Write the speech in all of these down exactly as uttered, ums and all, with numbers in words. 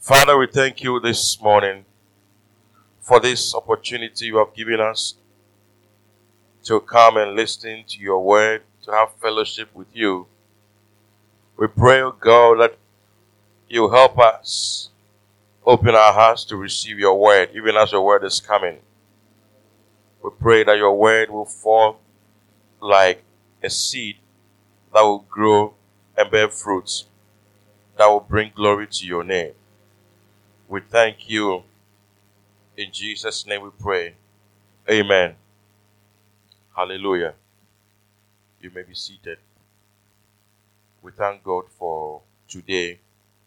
Father, we thank you this morning for this opportunity you have given us to come and listen to your word, to have fellowship with you. We pray, O God, that you help us open our hearts to receive your word, even as your word is coming. We pray that your word will fall like a seed that will grow and bear fruits, that will bring glory to your name. We thank you. In Jesus' name we pray. Amen. Hallelujah. You may be seated. We thank God for today.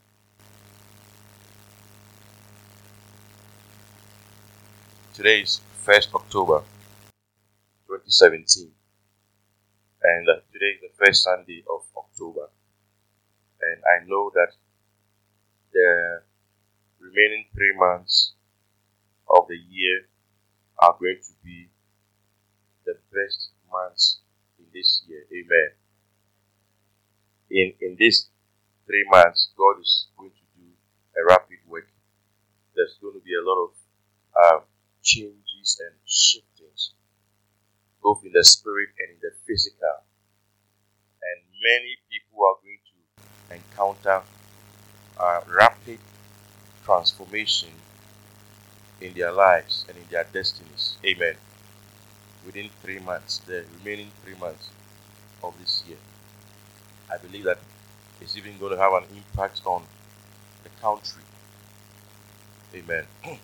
Today is first October twenty seventeen. And uh, today is the first Sunday of October. And I know that the remaining three months of the year are going to be the best months in this year. Amen. In in these three months, God is going to do a rapid work. There's going to be a lot of um, changes and shiftings, both in the spirit and in the physical. And many people are going to encounter uh, rapid transformation in their lives and in their destinies. Amen. Within three months, the remaining three months of this year, I believe that it's even going to have an impact on the country. Amen.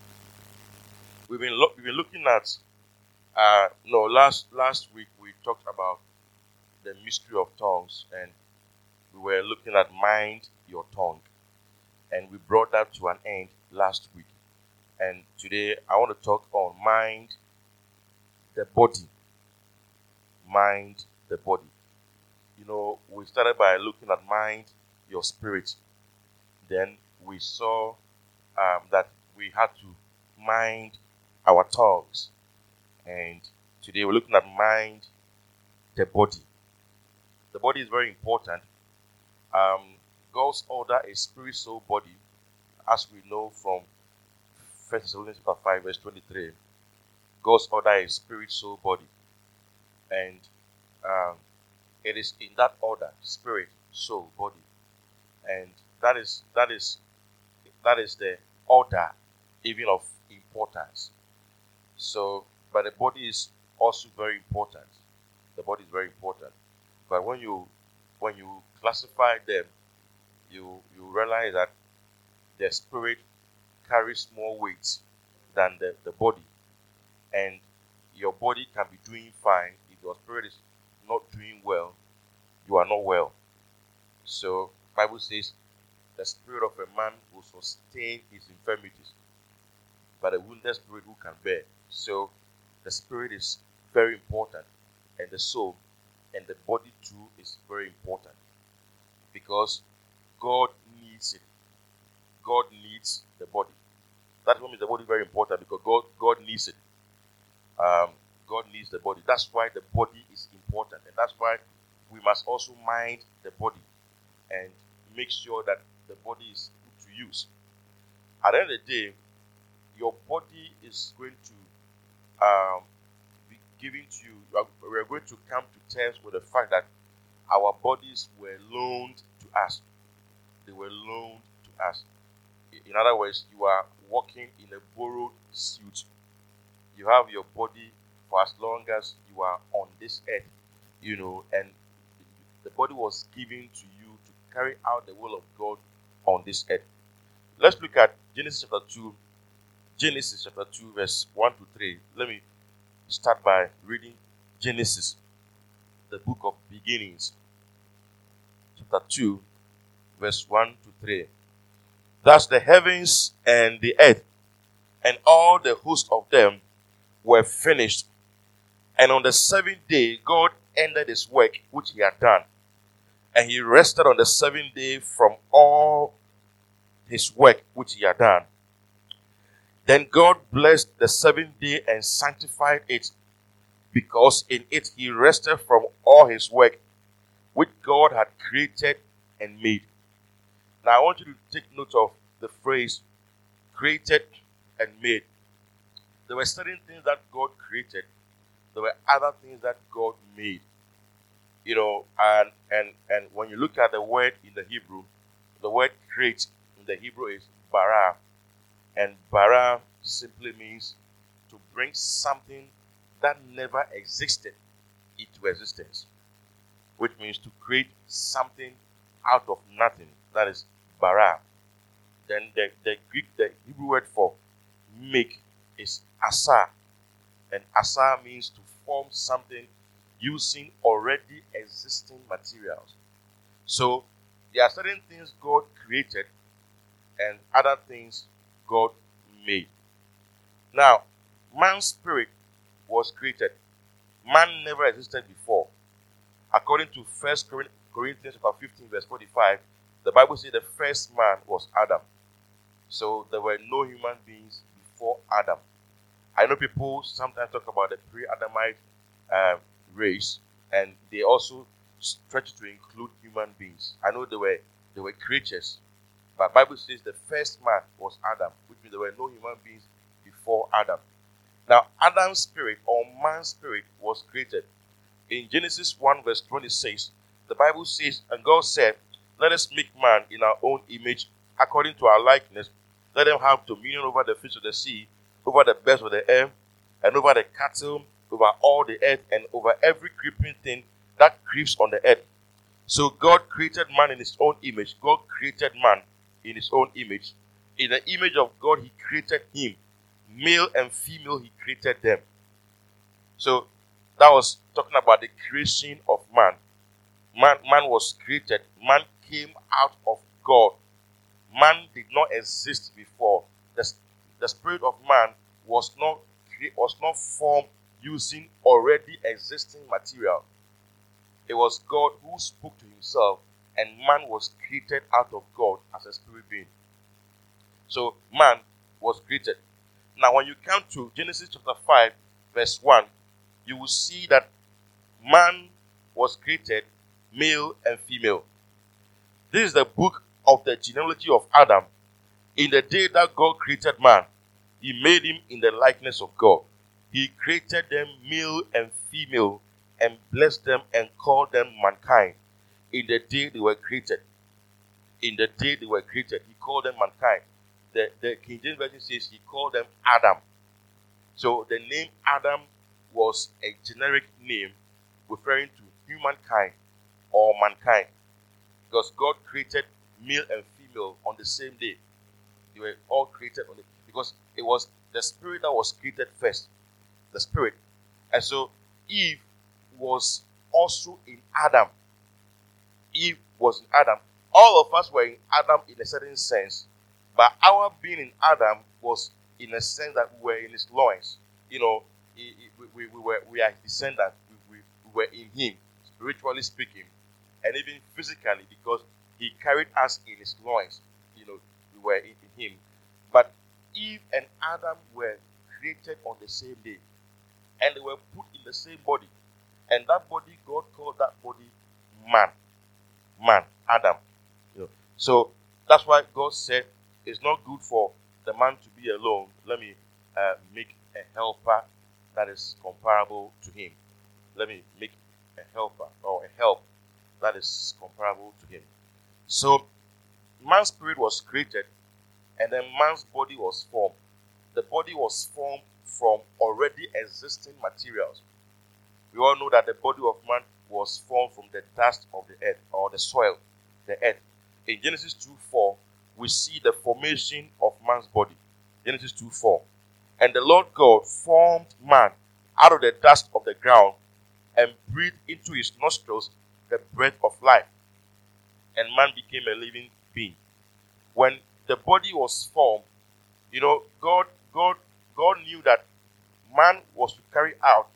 We've been lo- we've been looking at uh no last last week we talked about the mystery of tongues, and we were looking at mind your tongue, and we brought that to an end last week. And today I want to talk on mind the body. Mind the body. You know, we started by looking at mind your spirit. Then we saw um, that we had to mind our tongues. And today we're looking at mind the body. The body is very important. Um, God's order is spirit, soul, body, as we know from First Thessalonians five, verse twenty-three. God's order is spirit, soul, body. And um, it is in that order: spirit, soul, body. And that is that is that is the order even of importance. So, but the body is also very important. The body is very important. But when you when you classify them, you you realize that the spirit carries more weight than the, the body. And your body can be doing fine. If your spirit is not doing well, you are not well. So Bible says the spirit of a man will sustain his infirmities, but a wounded spirit who can bear. So the spirit is very important, and the soul and the body too is very important, because God needs it. God needs the body. That's what makes the body very important, because God God needs it. Um, God needs the body. That's why the body is important, and that's why we must also mind the body and make sure that the body is put to use. At the end of the day, your body is going to um, be given to you. We are going to come to terms with the fact that our bodies were loaned to us. They were loaned to us. In other words, you are walking in a borrowed suit. You have your body for as long as you are on this earth, you know, and the body was given to you to carry out the will of God on this earth. Let's look at Genesis chapter two. Genesis chapter two, verse one to three. Let me start by reading Genesis, the book of beginnings. Chapter two, verse one to three. Thus the heavens and the earth and all the host of them were finished. And on the seventh day, God ended his work which he had done. And he rested on the seventh day from all his work which he had done. Then God blessed the seventh day and sanctified it, because in it he rested from all his work which God had created and made. Now I want you to take note of the phrase created and made. There were certain things that God created. There were other things that God made. You know, and and and when you look at the word in the Hebrew, the word create in the Hebrew is bara. And bara simply means to bring something that never existed into existence, which means to create something out of nothing. That is bara. Then the, the Greek, the Hebrew word for make is asa. And asa means to form something using already existing materials. So there are certain things God created and other things God made. Now, man's spirit was created. Man never existed before. According to First Corinthians fifteen, verse forty-five, the Bible says the first man was Adam. So there were no human beings before Adam. I know people sometimes talk about the pre-Adamite uh, race, and they also stretch to include human beings. I know there were there were creatures, but the Bible says the first man was Adam, which means there were no human beings before Adam. Now, Adam's spirit or man's spirit was created. In Genesis one verse twenty-six, the Bible says, and God said, let us make man in our own image, according to our likeness. Let them have dominion over the fish of the sea, over the birds of the air, and over the cattle, over all the earth, and over every creeping thing that creeps on the earth. So God created man in his own image. God created man in his own image. In the image of God, he created him. Male and female, he created them. So that was talking about the creation of man. Man, man was created. Man came out of God. Man did not exist before. The, the spirit of man was not, was not formed using already existing material. It was God who spoke to himself, and man was created out of God as a spirit being. So man was created. Now when you come to Genesis chapter five, verse one, you will see that man was created male and female. This is the book of the genealogy of Adam. In the day that God created man, he made him in the likeness of God. He created them male and female and blessed them and called them mankind. In the day they were created. In the day they were created, he called them mankind. The, the King James Version says he called them Adam. So the name Adam was a generic name referring to humankind or mankind. Because God created male and female on the same day. They were all created on it. Because it was the spirit that was created first. The spirit. And so Eve was also in Adam. Eve was in Adam. All of us were in Adam in a certain sense. But our being in Adam was in a sense that we were in his loins. You know, we, we, we, were, we are his descendants. We, we, we were in him, spiritually speaking. And even physically, because he carried us in his loins. You know, we were in, in him. But Eve and Adam were created on the same day. And they were put in the same body. And that body, God called that body man. Man, Adam. You know, so that's why God said, it's not good for the man to be alone. Let me uh, make a helper that is comparable to him. Let me make a helper or a help that is comparable to him. So, man's spirit was created, and then man's body was formed. The body was formed from already existing materials. We all know that the body of man was formed from the dust of the earth, or the soil, the earth. In Genesis two four, we see the formation of man's body. Genesis two four. And the Lord God formed man out of the dust of the ground and breathed into his nostrils the breath of life. And man became a living being. When the body was formed, you know, God, God, God knew that man was to carry out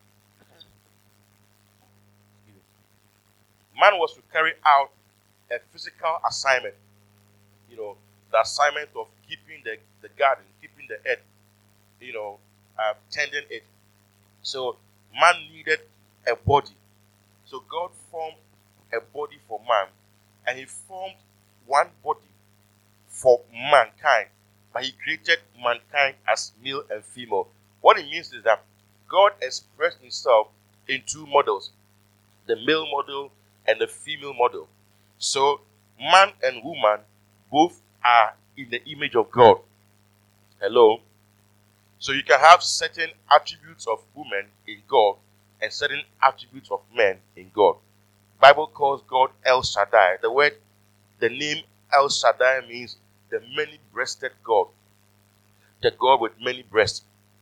man was to carry out a physical assignment. You know, the assignment of keeping the, the garden, keeping the earth, you know, uh, tending it. So man needed a body. So God formed a body for man, and he formed one body for mankind, but he created mankind as male and female. What it means is that God expressed himself in two models, the male model and the female model. So man and woman both are in the image of God. Hello? So you can have certain attributes of women in God and certain attributes of men in God. Bible calls God El Shaddai. The word, the name El Shaddai means the many-breasted God. The God with many breasts.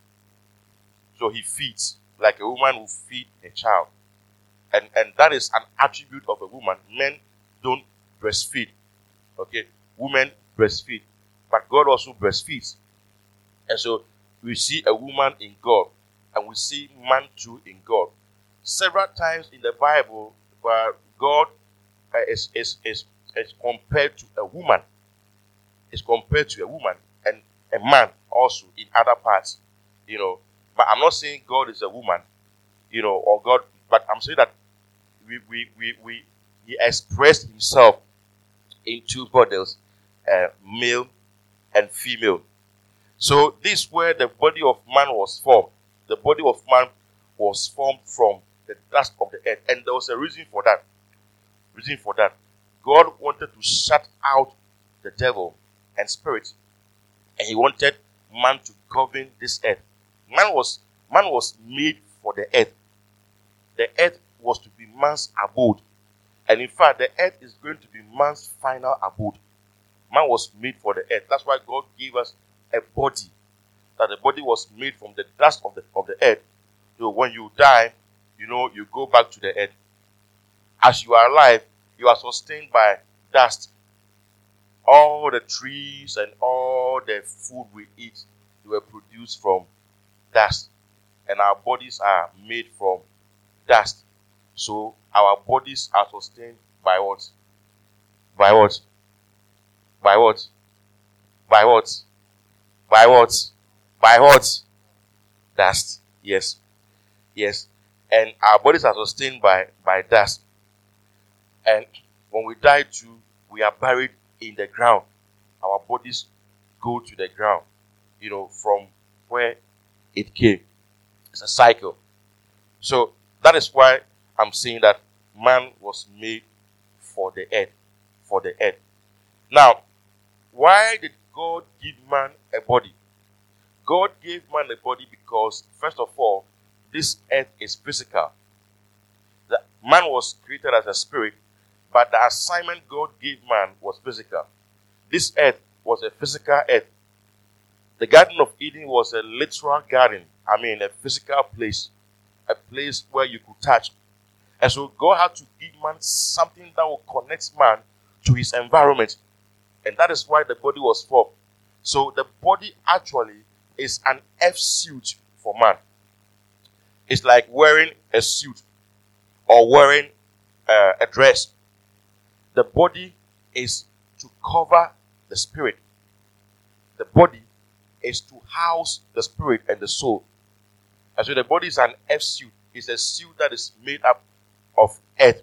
So he feeds like a woman will feed a child. And, and that is an attribute of a woman. Men don't breastfeed. Okay? Women breastfeed. But God also breastfeeds. And so we see a woman in God. And we see man too in God. Several times in the Bible, where God uh, is, is, is, is compared to a woman. Is compared to a woman. And a man also in other parts. You know. But I'm not saying God is a woman. You know, or God. But I'm saying that we, we, we, we he expressed himself in two models, uh, male and female. So this is where the body of man was formed. The body of man was formed from the dust of the earth. And there was a reason for that. Reason for that. God wanted to shut out the devil and spirit. And he wanted man to govern this earth. Man was, man was made for the earth. The earth was to be man's abode. And in fact, the earth is going to be man's final abode. Man was made for the earth. That's why God gave us a body. That the body was made from the dust of the, of the earth. So when you die, you know, you go back to the earth. As you are alive, you are sustained by dust. All the trees and all the food we eat, they were produced from dust. And our bodies are made from dust. So our bodies are sustained by what? By what? By what? By what? By what? By what? Dust. Yes. Yes. And our bodies are sustained by, by dust. And when we die too, we are buried in the ground. Our bodies go to the ground, you know, from where it came. It's a cycle. So that is why I'm saying that man was made for the earth. For the earth. Now, why did God give man a body? God gave man a body because, first of all, this earth is physical. The man was created as a spirit, but the assignment God gave man was physical. This earth was a physical earth. The Garden of Eden was a literal garden. I mean, a physical place. A place where you could touch. And so God had to give man something that will connect man to his environment. And that is why the body was formed. So the body actually is an F-suit for man. It's like wearing a suit or wearing uh, a dress. The body is to cover the spirit. The body is to house the spirit and the soul. And so the body is an F-suit. It's a suit that is made up of earth.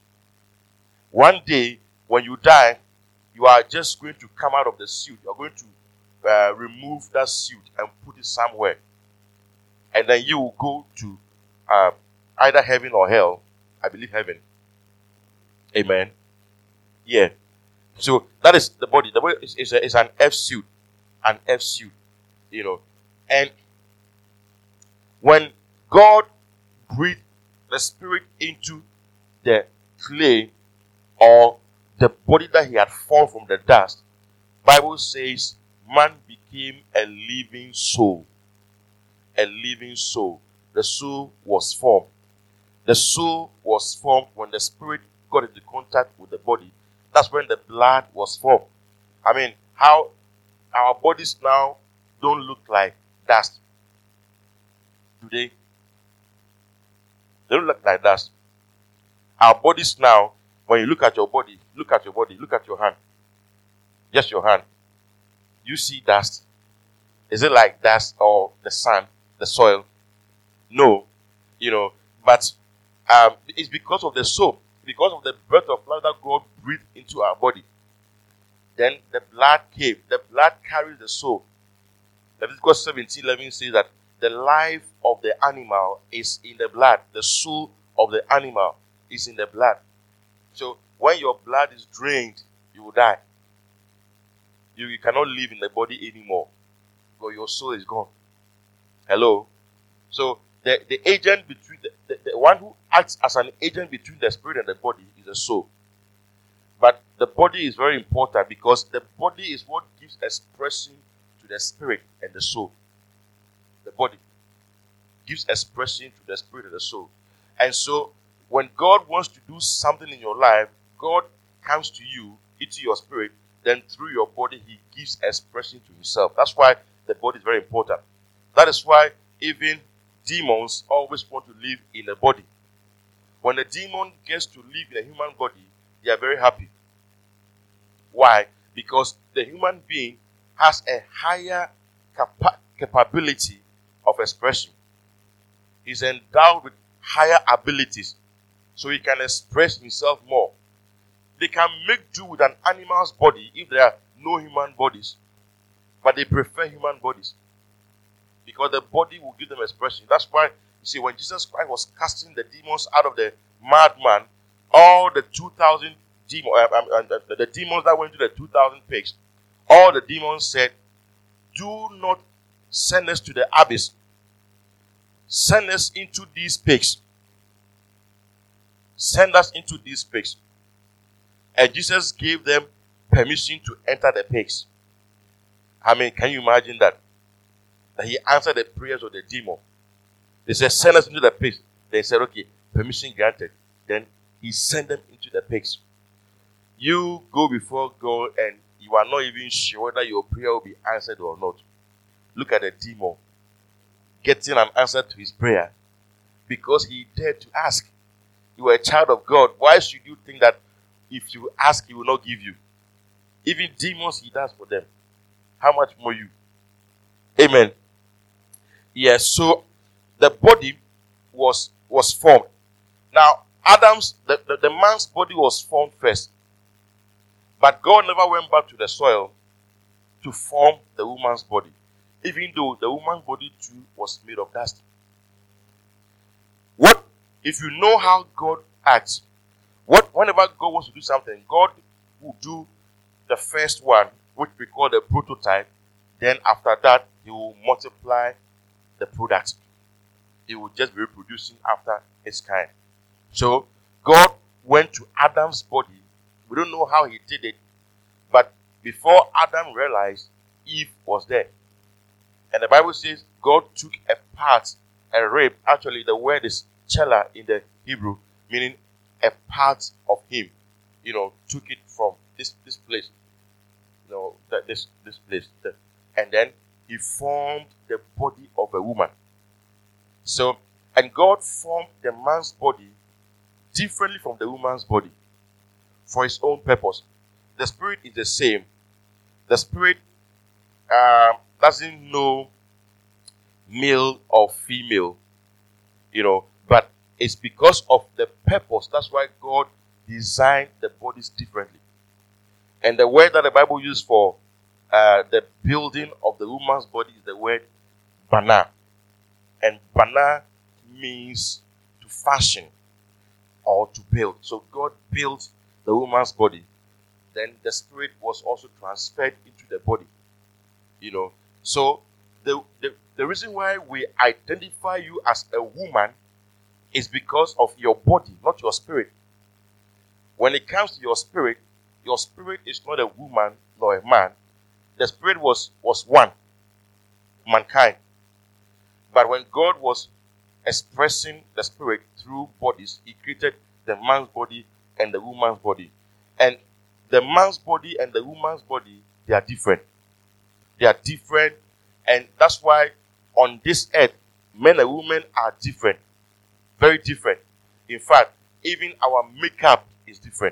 One day, when you die, you are just going to come out of the suit. You are going to uh, remove that suit and put it somewhere. And then you will go to uh, either heaven or hell. I believe heaven. Amen. Yeah. So that is the body. The body is, is, a, is an F-suit. An F-suit. You know. And when God breathed the spirit into the clay or the body that he had formed from the dust, Bible says man became a living soul. A living soul. The soul was formed. The soul was formed when the spirit got into contact with the body. That's when the blood was formed. I mean, how our bodies now don't look like dust. Do they? They don't look like dust. Our bodies now, when you look at your body, look at your body, look at your hand. Just your hand. You see dust. Is it like dust or the sand, the soil? No. You know, but um, it's because of the soul, because of the breath of life that God breathed into our body. Then the blood came. The blood carries the soul. Leviticus seventeen eleven says that the life of the animal is in the blood. The soul of the animal is in the blood. So when your blood is drained, you will die. You, you cannot live in the body anymore because your soul is gone. Hello? So the, the agent between the, the, the one who acts as an agent between the spirit and the body is the soul. But the body is very important because the body is what gives expression to the spirit and the soul. The body gives expression to the spirit and the soul. And so when God wants to do something in your life, God comes to you, into your spirit, then through your body, he gives expression to himself. That's why the body is very important. That is why even demons always want to live in a body. When a demon gets to live in a human body, they are very happy. Why? Because the human being has a higher capa- capability of expression. He's endowed with higher abilities, so he can express himself more. They can make do with an animal's body if there are no human bodies, but they prefer human bodies because the body will give them expression. That's why you see when Jesus Christ was casting the demons out of the madman, all the two thousand demons, uh, uh, uh, the demons that went to the two thousand pigs, all the demons said, "Do not send us to the abyss. Send us into these pigs. Send us into these pigs." And Jesus gave them permission to enter the pigs. I mean, can you imagine that? That he answered the prayers of the demon. They said, "Send us into the pigs." They said, "Okay, permission granted." Then he sent them into the pigs. You go before God and you are not even sure whether your prayer will be answered or not. Look at the demon getting an answer to his prayer because he dared to ask. You are a child of God. Why should you think that if you ask, he will not give you? Even demons, he does for them. How much more you? Amen. Yes, so the body was was formed. Now, Adam's, the, the, the man's body was formed first. But God never went back to the soil to form the woman's body, even though the woman's body too was made of dust. What if you know how God acts? What whenever God wants to do something, God will do the first one, which we call the prototype. Then after that, he will multiply the product. He will just be reproducing after his kind. So God went to Adam's body. We don't know how he did it, but before Adam realized, Eve was there. And the Bible says God took a part, a rib. Actually, the word is chela in the Hebrew, meaning a part of him. You know, took it from this this place. You know, that this this place. The, and then he formed the body of a woman. So, and God formed the man's body differently from the woman's body for his own purpose. The spirit is the same. The spirit uh, doesn't know male or female, you know, but it's because of the purpose. That's why God designed the bodies differently. And the word that the Bible uses for uh, the building of the woman's body is the word bana. And bana means to fashion or to build. So God built the woman's body. Then the spirit was also transferred into the body. You know, so the, the, the reason why we identify you as a woman is because of your body, not your spirit. When it comes to your spirit, your spirit is not a woman nor a man. The spirit was, was one, mankind. But when God was expressing the spirit through bodies, he created the man's body and the woman's body. And the man's body and the woman's body, they are different. They are different. And that's why on this earth, men and women are different. Very different. In fact, even our makeup is different.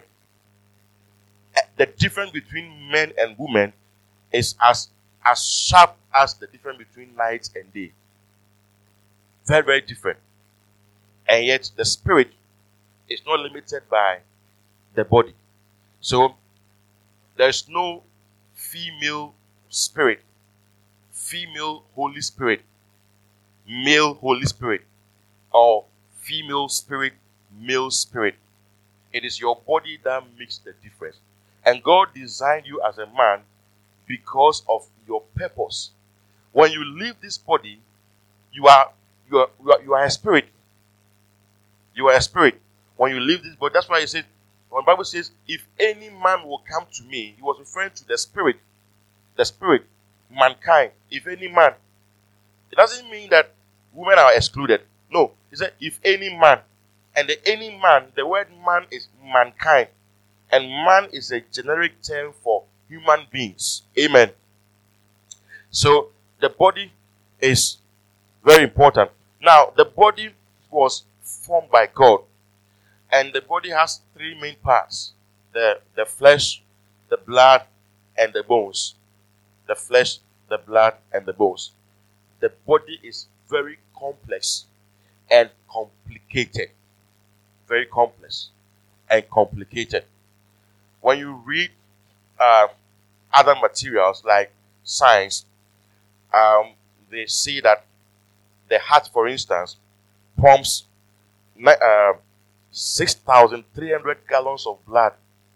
The difference between men and women is as, as sharp as the difference between night and day. Very, very different. And yet the spirit is not limited by the body. So there's no female spirit, female Holy Spirit, male Holy Spirit, or female spirit, male spirit. It is your body that makes the difference. And God designed you as a man because of your purpose. When you leave this body, you are you are you are, you are a spirit. You are a spirit. When you leave this body, that's why it says, when the Bible says, if any man will come to me, he was referring to the spirit. The spirit, mankind. If any man. It doesn't mean that women are excluded. No. He said, if any man. And the any man, the word man is mankind. And man is a generic term for human beings. Amen. So, the body is very important. Now, the body was formed by God. And the body has three main parts. The, the flesh, the blood, and the bones. The flesh, the blood, and the bones. The body is very complex and complicated. Very complex and complicated. When you read uh, other materials like science, um, they say that the heart, for instance, pumps uh, six thousand three hundred gallons of blood.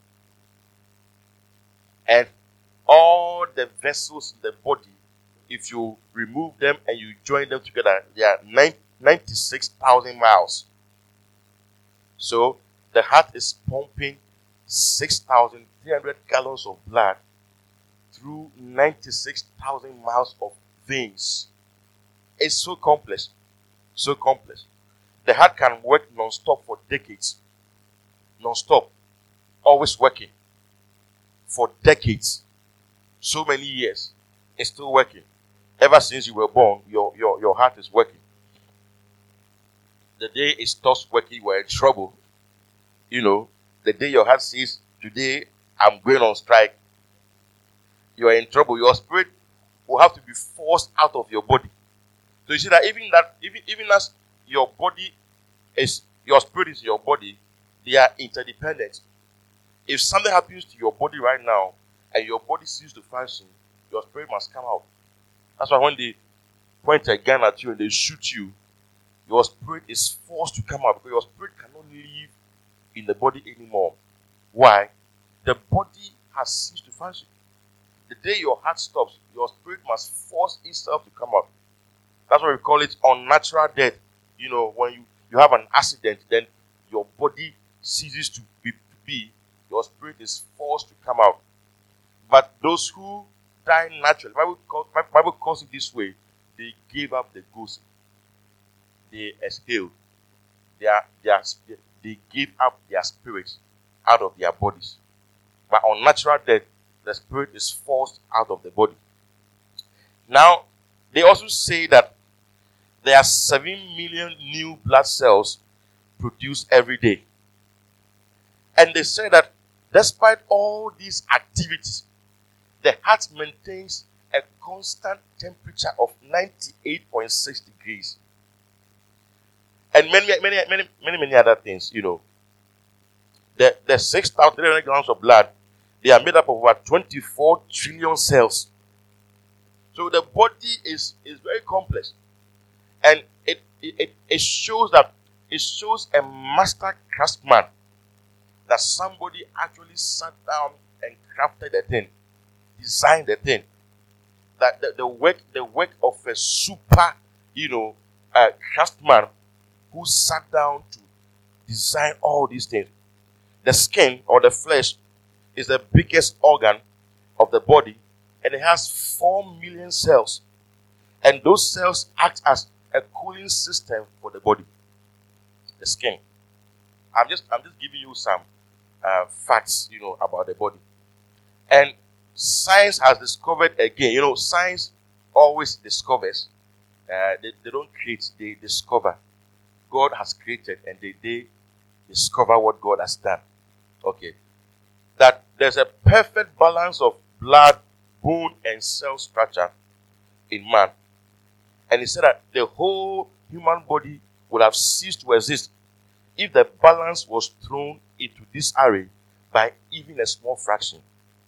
And all the vessels in the body, if you remove them and you join them together, they are ninety-six thousand miles. So, the heart is pumping six thousand three hundred gallons of blood through ninety-six thousand miles of veins. It's so complex. So complex. The heart can work non-stop for decades. Non-stop. Always working. For decades. So many years. It's still working. Ever since you were born, your, your, your heart is working. The day it stops working, you are in trouble. You know, the day your heart says, today I'm going on strike, you are in trouble. Your spirit will have to be forced out of your body. So you see that even that, even, even as your body is, your spirit is your body, they are interdependent. If something happens to your body right now, and your body ceases to function, your spirit must come out. That's why when they point a gun at you and they shoot you, your spirit is forced to come out because your spirit cannot live in the body anymore. Why? The body has ceased to function. The day your heart stops, your spirit must force itself to come out. That's why we call it unnatural death. You know, when you, you have an accident, then your body ceases to be, to be, your spirit is forced to come out. But those who die naturally, Bible calls, Bible calls it this way, they gave up the ghost. They exhaled. They, are, they, are, they gave up their spirits out of their bodies. But on natural death, the spirit is forced out of the body. Now, they also say that there are seven million new blood cells produced every day. And they say that despite all these activities, the heart maintains a constant temperature of ninety-eight point six degrees. And many, many, many, many, many other things, you know. The, the six thousand three hundred grams of blood, they are made up of over twenty-four trillion cells. So the body is, is very complex. And it, it, it shows that, it shows a master craftsman, that somebody actually sat down and crafted the thing, designed the thing. That the, the work, the work of a super, you know, uh, craftsman who sat down to design all these things. The skin or the flesh is the biggest organ of the body, and it has four million cells. And those cells act as a cooling system for the body. The skin. I'm just I'm just giving you some uh, facts, you know, about the body. And science has discovered again, you know, science always discovers. Uh, they, they don't create, they discover. God has created, and they, they discover what God has done. Okay. That there's a perfect balance of blood, bone, and cell structure in man. And he said that the whole human body would have ceased to exist if the balance was thrown into disarray by even a small fraction.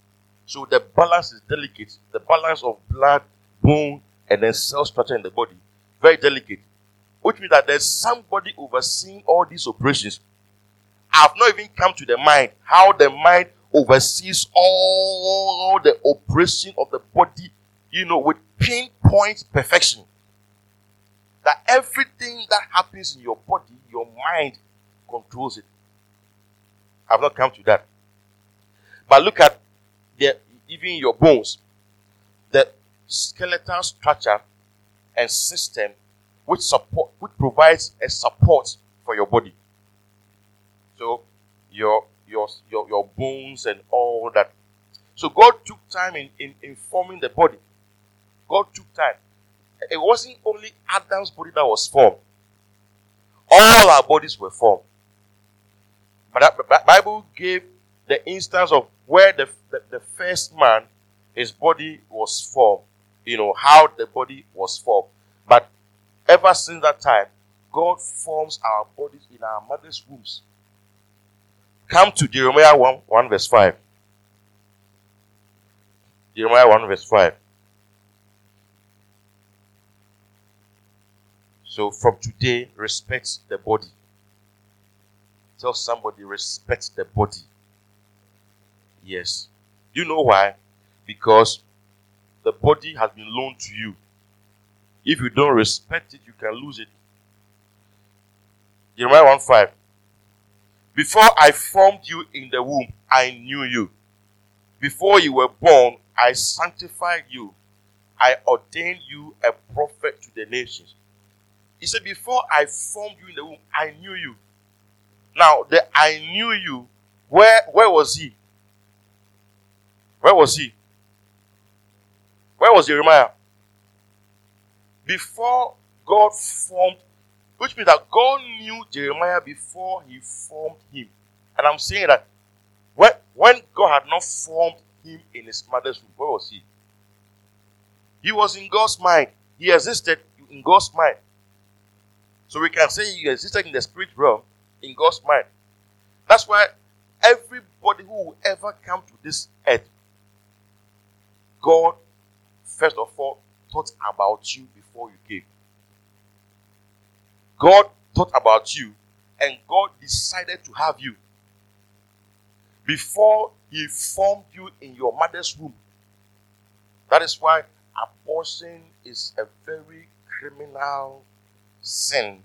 So the balance is delicate. The balance of blood, bone, and then cell structure in the body, very delicate. Which means that there's somebody overseeing all these operations. I've not even come to the mind, how the mind oversees all the operation of the body, you know, with pinpoint perfection. That everything that happens in your body, your mind controls it. I've not come to that. But look at the, even your bones, the skeletal structure and system which support, which provides a support for your body. So your your your, your bones and all that. So God took time in, in, in forming the body. God took time. It wasn't only Adam's body that was formed. All our bodies were formed. But the Bible gave the instance of where the, the, the first man, his body was formed. You know, how the body was formed. But ever since that time, God forms our bodies in our mother's wombs. Come to Jeremiah one, one verse five. Jeremiah one verse five. So from today, respect the body. Tell somebody, respect the body. Yes. You know why? Because the body has been loaned to you. If you don't respect it, you can lose it. Jeremiah one five. Before I formed you in the womb, I knew you. Before you were born, I sanctified you. I ordained you a prophet to the nations. He said, before I formed you in the womb, I knew you. Now, the I knew you, where, where was he? Where was he? Where was Jeremiah? Before God formed, which means that God knew Jeremiah before he formed him. And I'm saying that when, when God had not formed him in his mother's womb, where was he? He was in God's mind. He existed in God's mind. So we can say he existed in the spirit realm, in God's mind. That's why everybody who will ever come to this earth, God, first of all, thought about you before you came. God thought about you, and God decided to have you before he formed you in your mother's womb. That is why abortion is a very criminal sin.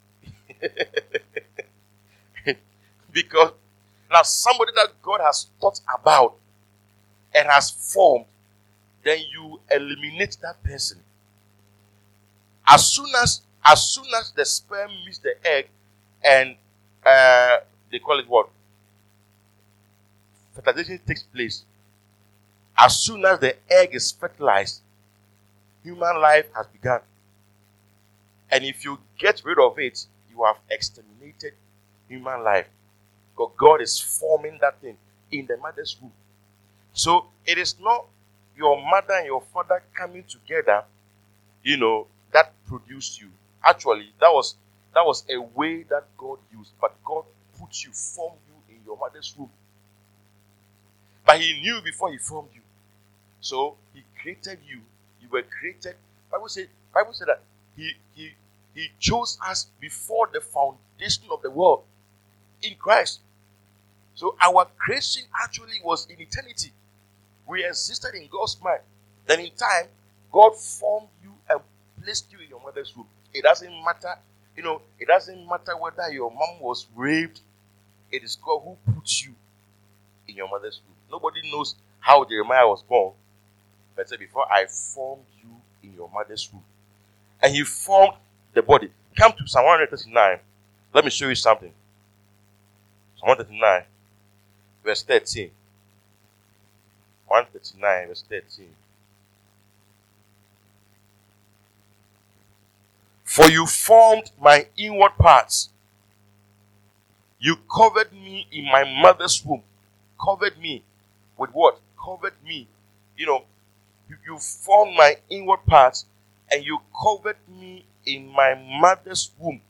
Because now somebody that God has thought about and has formed, then you eliminate that person. As soon as as soon as the sperm meets the egg, and uh, they call it what? Fertilization takes place. As soon as the egg is fertilized, human life has begun. And if you get rid of it, you have exterminated human life. Because God is forming that thing in the mother's womb. So it is not your mother and your father coming together, you know, that produced you. Actually, that was that was a way that God used. But God put you, formed you in your mother's womb. But he knew before he formed you. So he created you. You were created. Bible said, Bible said that he he he chose us before the foundation of the world in Christ. So our creation actually was in eternity. We existed in God's mind. Then in time, God formed you and placed you in your mother's womb. It doesn't matter, you know, it doesn't matter whether your mom was raped. It is God who puts you in your mother's womb. Nobody knows how Jeremiah was born. But said, before I formed you in your mother's womb. And he formed the body. Come to Psalm one thirty-nine. Let me show you something. Psalm one thirty-nine, verse thirteen. one thirty-nine, verse thirteen. For you formed my inward parts. You covered me in my mother's womb. Covered me with what? Covered me. You know, you, you formed my inward parts and you covered me in my mother's womb.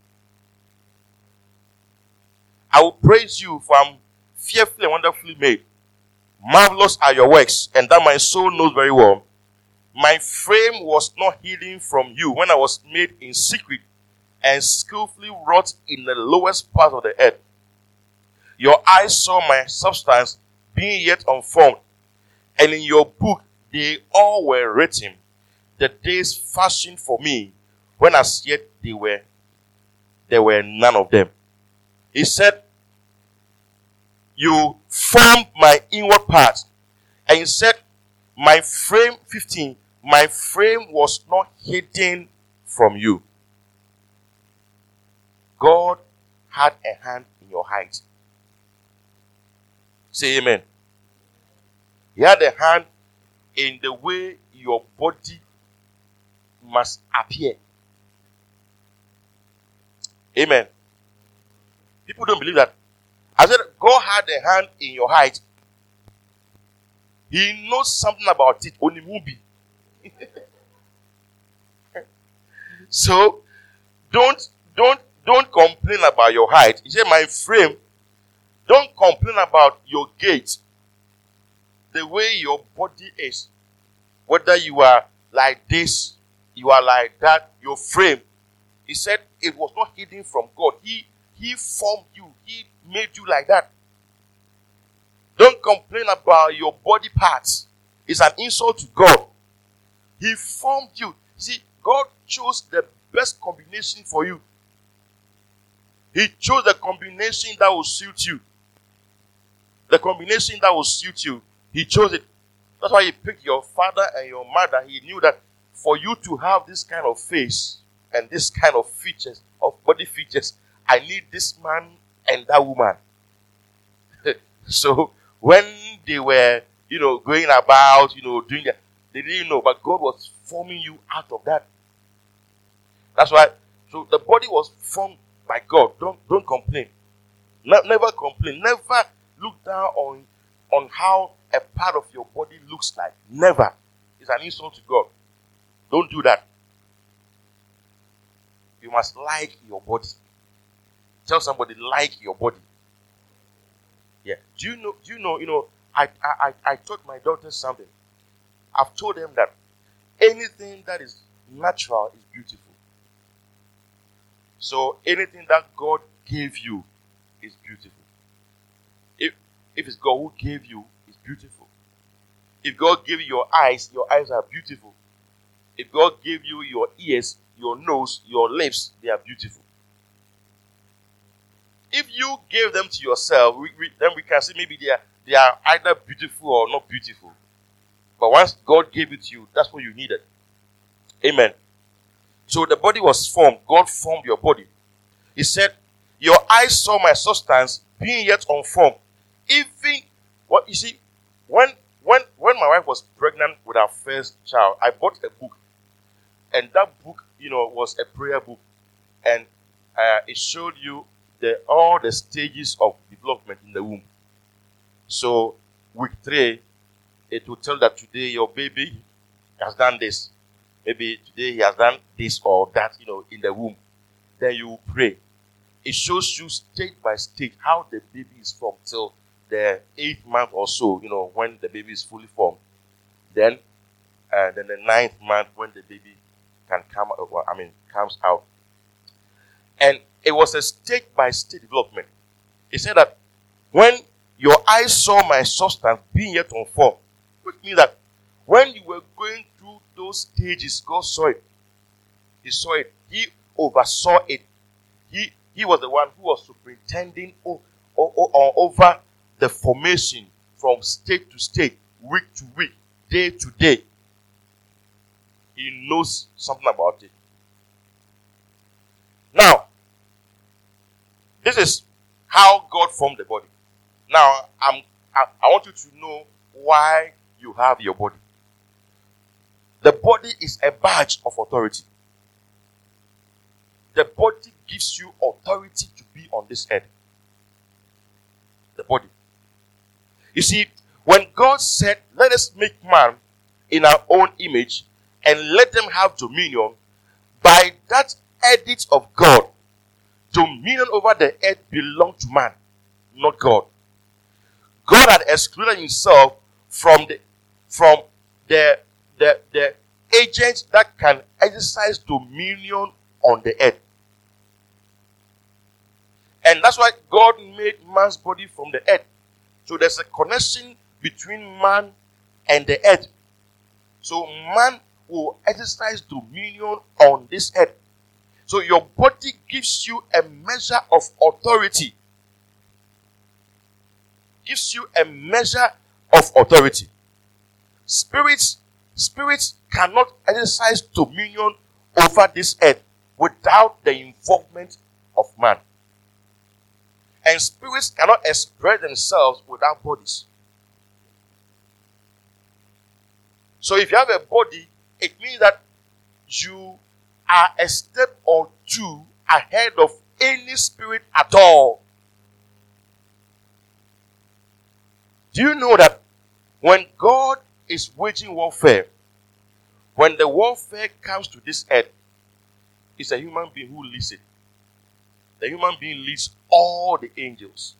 I will praise you, for I'm fearfully and wonderfully made. Marvelous are your works, and that my soul knows very well. My frame was not hidden from you when I was made in secret and skillfully wrought in the lowest part of the earth. Your eyes saw my substance being yet unformed, and in your book they all were written, the days fashioned for me, when as yet they were, there were none of them. He said, you formed my inward parts. And he said, my frame, fifteen, my frame was not hidden from you. God had a hand in your height. Say amen. He had a hand in the way your body must appear. Amen. People don't believe that. I said, God had a hand in your height. He knows something about it on the movie. So, don't, don't, don't complain about your height. He said, my frame, don't complain about your gait. The way your body is. Whether you are like this, you are like that, your frame. He said, it was not hidden from God. He, he formed you. He made you like that. Don't complain about your body parts. It's an insult to God. He formed you. See, God chose the best combination for you. He chose the combination that will suit you. The combination that will suit you. He chose it. That's why he picked your father and your mother. He knew that for you to have this kind of face and this kind of features, of body features, I need this man and that woman. So, when they were, you know, going about, you know, doing that, they didn't know, but God was forming you out of that. That's why, so the body was formed by God. Don't, don't complain. Ne- never complain. Never look down on, on how a part of your body looks like. Never. It's an insult to God. Don't do that. You must like your body. Tell somebody, like your body. Yeah. Do you know, do you know, you know, I, I, I, I taught my daughters something. I've told them that anything that is natural is beautiful. So anything that God gave you is beautiful. If, if it's God who gave you, it's beautiful. If God gave you your eyes, your eyes are beautiful. If God gave you your ears, your nose, your lips, they are beautiful. If you gave them to yourself, we, we, then we can say maybe they are, they are either beautiful or not beautiful. But once God gave it to you, that's what you needed. Amen. So the body was formed. God formed your body. He said, your eyes saw my substance being yet unformed. Even, what you see, when, when, when my wife was pregnant with our first child, I bought a book. And that book, you know, was a prayer book. And uh, it showed you the, all the stages of development in the womb. So, week three, it will tell that today your baby has done this. Maybe today he has done this or that, you know, in the womb. Then you pray. It shows you stage by stage how the baby is formed till the eighth month or so, you know, when the baby is fully formed. Then, uh, then the ninth month when the baby can come, I mean, comes out. And it was a stage by stage development. He said that when your eyes saw my substance being yet unformed, which means that when you were going through those stages, God saw it. He saw it. He oversaw it. He, he was the one who was superintending o- o- o- over the formation from state to state, week to week, day to day. He knows something about it. Now, this is how God formed the body. Now, I'm, I, I want you to know why you have your body. The body is a badge of authority. The body gives you authority to be on this earth. The body. You see, when God said, let us make man in our own image and let them have dominion, by that edict of God, dominion over the earth belonged to man, not God. God had excluded himself from the from the the, the agents that can exercise dominion on the earth. And that's why God made man's body from the earth. So there's a connection between man and the earth. So man will exercise dominion on this earth. So your body gives you a measure of authority. Gives you a measure of authority. Spirits, spirits cannot exercise dominion over this earth without the involvement of man. And spirits cannot express themselves without bodies. So if you have a body, it means that you are a step or two ahead of any spirit at all. Do you know that when God is waging warfare, when the warfare comes to this earth, it's a human being who leads it. The human being leads all the angels.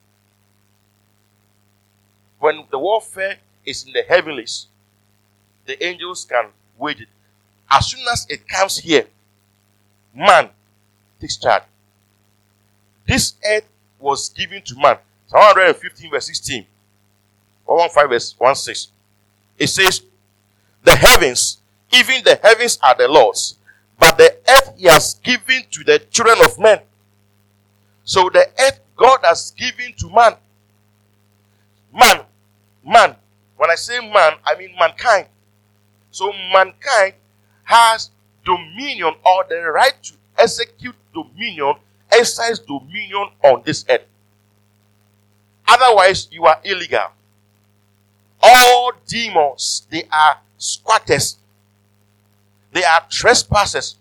When the warfare is in the heavenlies, the angels can wage it. As soon as it comes here, man takes charge. This earth was given to man. Psalm one hundred fifteen verse sixteen. one fifteen verse sixteen. It says, the heavens, even the heavens are the Lord's, but the earth he has given to the children of men. So the earth God has given to man. Man, man. When I say man, I mean mankind. So mankind has dominion or the right to execute dominion, exercise dominion on this earth. Otherwise, you are illegal. All demons, they are squatters. They are trespassers.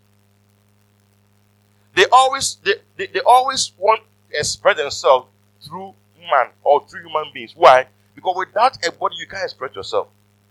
They always, they, they, they always want to express themselves through man or through human beings. Why? Because without a body, you can't express yourself.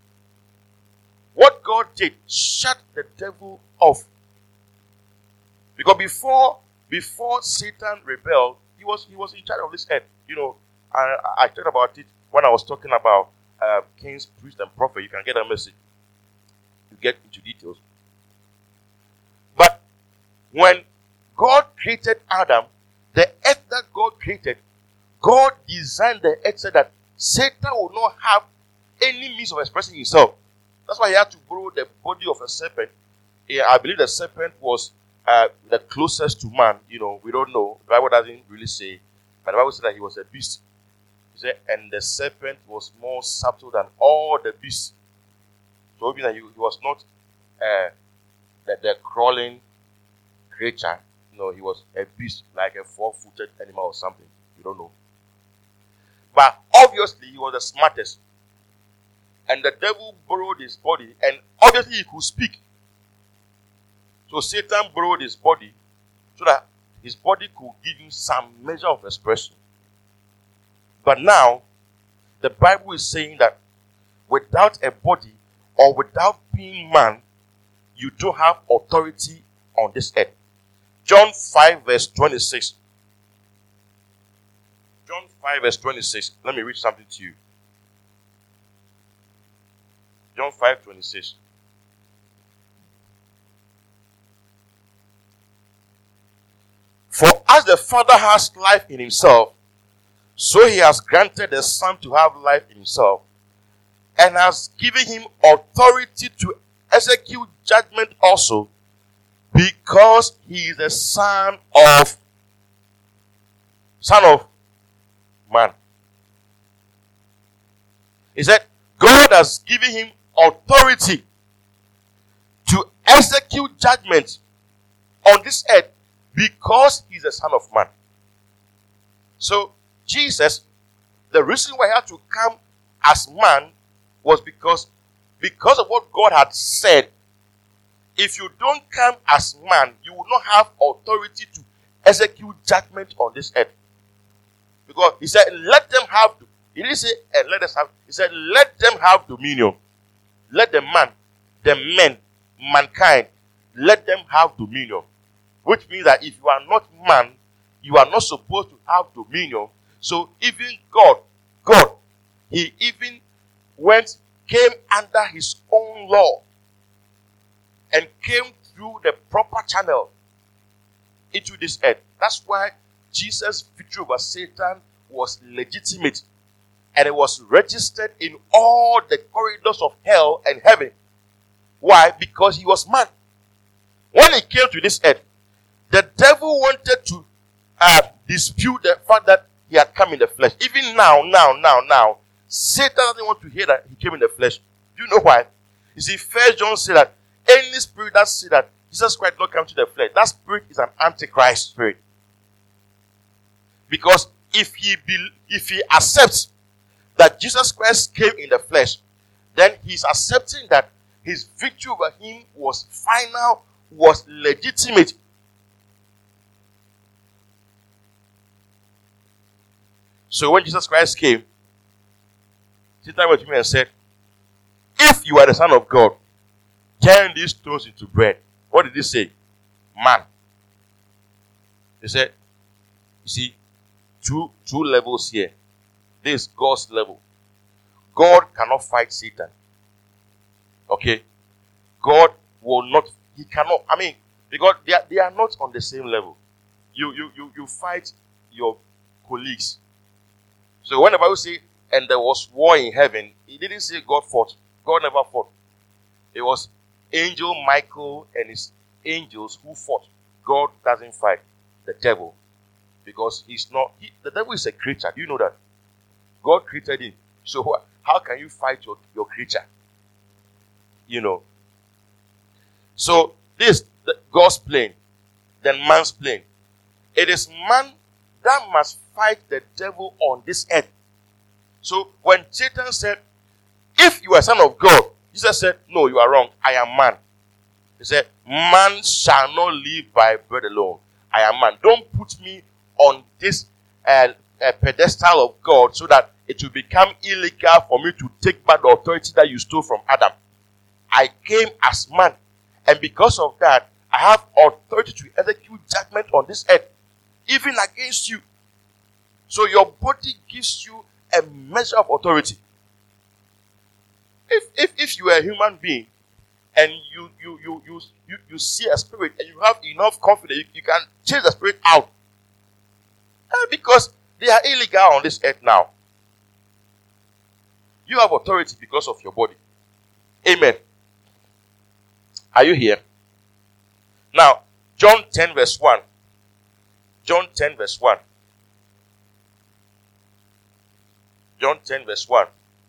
What God did, shut the devil off. Because before, before Satan rebelled, he was he was in charge of this earth. You know, I, I talked about it when I was talking about uh, kings, priests, and prophet. You can get a message. You get into details. But when God created Adam, the earth that God created, God designed the earth so that Satan will not have any means of expressing himself. That's why he had to borrow the body of a serpent. Yeah, I believe the serpent was uh, the closest to man. You know, we don't know. The Bible doesn't really say. But the Bible said that he was a beast. He said, and the serpent was more subtle than all the beasts. So mean that he, he was not uh, the, the crawling creature. No, he was a beast, like a four-footed animal or something. You don't know. But obviously, he was the smartest. And the devil borrowed his body, and obviously he could speak. So Satan borrowed his body so that his body could give him some measure of expression. But now, the Bible is saying that without a body or without being man, you don't have authority on this earth. John five verse twenty-six. John five verse twenty-six. Let me read something to you. John five twenty-six. For as the Father has life in himself, so he has granted the Son to have life in himself, and has given him authority to execute judgment also, because he is the Son of Son of Man. He said, God has given him authority to execute judgment on this earth because he's the Son of Man. So, Jesus, the reason why he had to come as man was because, because of what God had said. If you don't come as man, you will not have authority to execute judgment on this earth. Because he said, let them have, he didn't say, eh, let us have, he said, let them have dominion. Let the man, the men, mankind, let them have dominion. Which means that if you are not man, you are not supposed to have dominion. So even God, God, he even went, came under his own law and came through the proper channel into this earth. That's why Jesus' victory over Satan was legitimate and it was registered in all the corridors of hell and heaven. Why? Because he was man. When he came to this earth, the devil wanted to uh, dispute the fact that he had come in the flesh. Even now, now, now, now, Satan doesn't want to hear that he came in the flesh. Do you know why? You see, First John said that any spirit that says that Jesus Christ did not come to the flesh, that spirit is an antichrist spirit. Because if he be, if he accepts that Jesus Christ came in the flesh, then he's accepting that his victory over him was final, was legitimate. So when Jesus Christ came, Satan went to me and said, if you are the Son of God, turn these stones into bread. What did he say? Man. He said, you see, two, two levels here. This is God's level. God cannot fight Satan. Okay? God will not, he cannot, I mean, because they are, they are not on the same level. You, you, you, you fight your colleagues. So when the Bible says, and there was war in heaven, it didn't say God fought. God never fought. It was Angel Michael and his angels who fought. God doesn't fight the devil because he's not, he, the devil is a creature. Do you know that? God created him. So how can you fight your, your creature? You know. So this, the, God's plane, then man's plane. It is man that must fight the devil on this earth. So when Satan said, if you are son of God, Jesus said, no, you are wrong. I am man. He said, man shall not live by bread alone. I am man. Don't put me on this uh, uh, pedestal of God so that it will become illegal for me to take back the authority that you stole from Adam. I came as man. And because of that, I have authority to execute judgment on this earth, even against you. So your body gives you a measure of authority. If if if you are a human being and you you you you you, you see a spirit and you have enough confidence, you, you can chase the spirit out. And because they are illegal on this earth now. You have authority because of your body. Amen. Are you here? Now, John ten verse one. John ten verse one. John ten verse one.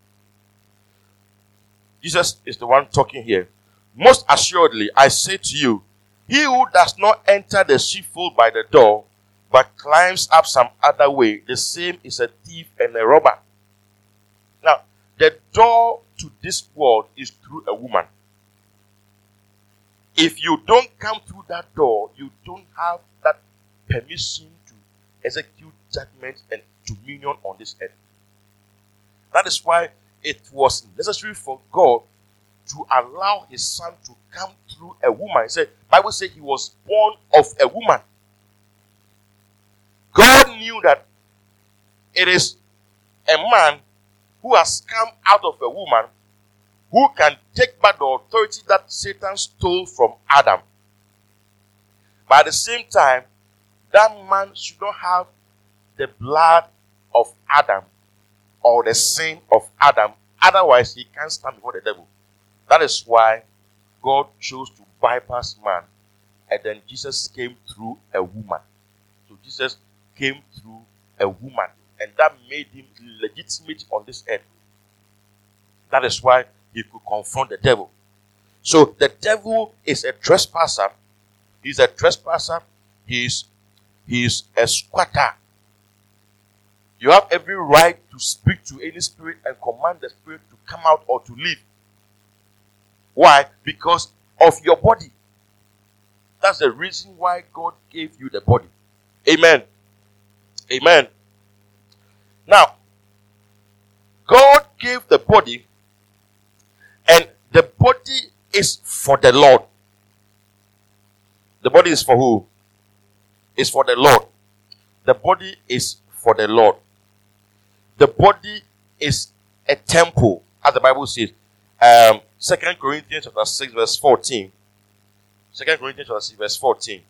Jesus is the one talking here. Most assuredly, I say to you, he who does not enter the sheepfold by the door, but climbs up some other way, the same is a thief and a robber. Now, the door to this world is through a woman. If you don't come through that door, you don't have that permission to execute judgment and dominion on this earth. That is why it was necessary for God to allow his son to come through a woman. He said, the Bible says he was born of a woman. God knew that it is a man who has come out of a woman who can take back the authority that Satan stole from Adam. But at the same time, that man should not have the blood of Adam or the sin of Adam. Otherwise, he can't stand before the devil. That is why God chose to bypass man. And then Jesus came through a woman. So Jesus came through a woman. And that made him legitimate on this earth. That is why he could confront the devil. So the devil is a trespasser. He's a trespasser. He's, he's a squatter. You have every right to speak to any spirit and command the spirit to come out or to leave. Why? Because of your body. That's the reason why God gave you the body. Amen. Amen. Now, God gave the body, and the body is for the Lord. The body is for who? It's for the Lord. The body is for the Lord. The body is a temple, as the Bible says. Um, Second Corinthians chapter six, verse fourteen. Second Corinthians chapter six, verse fourteen.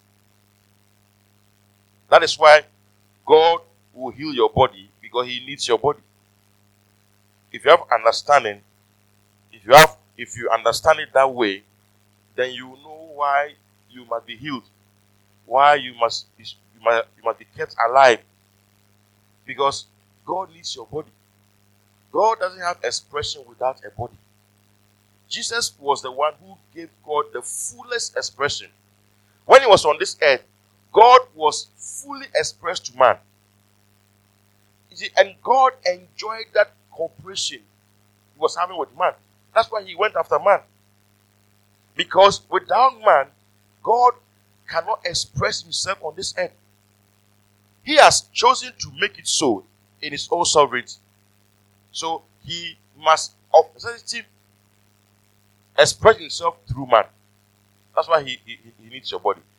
That is why God will heal your body, because He needs your body. If you have understanding, if you have, if you understand it that way, then you know why you must be healed, why you must, you must, you must be kept alive, because God needs your body. God doesn't have expression without a body. Jesus was the one who gave God the fullest expression. When He was on this earth, God was fully expressed to man. You see, and God enjoyed that cooperation He was having with man. That's why He went after man. Because without man, God cannot express Himself on this earth. He has chosen to make it so in His own sovereignty. So He must of necessity express Himself through man. That's why He, he, he needs your body.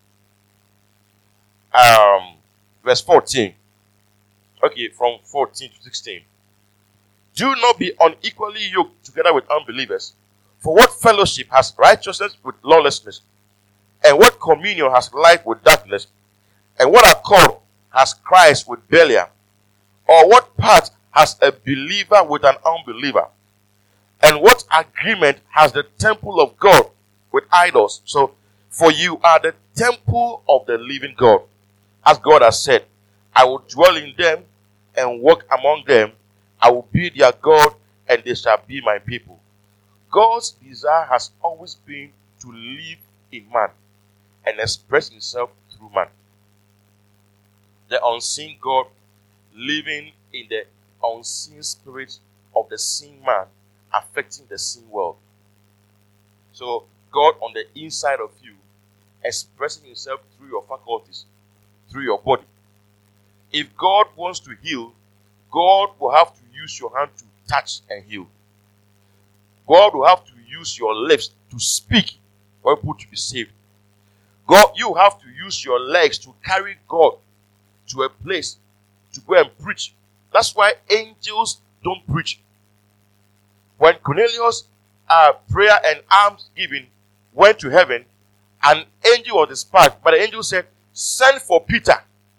Um, verse fourteen. Okay, from fourteen to sixteen. Do not be unequally yoked together with unbelievers. For what fellowship has righteousness with lawlessness? And what communion has light with darkness? And what accord has Christ with Belial? Or what part has a believer with an unbeliever? And what agreement has the temple of God with idols? So, for you are the temple of the living God. As God has said, I will dwell in them and walk among them. I will be their God, and they shall be my people. God's desire has always been to live in man and express Himself through man. The unseen God living in the unseen spirit of the seen man, affecting the seen world. So God on the inside of you, expressing Himself through your faculties, through your body. If God wants to heal, God will have to use your hand to touch and heal. God will have to use your lips to speak for people to be saved. God, you have to use your legs to carry God to a place to go and preach. That's why angels don't preach. When Cornelius' uh, prayer and alms giving went to heaven, an angel was dispatched, but the angel said, send for Peter.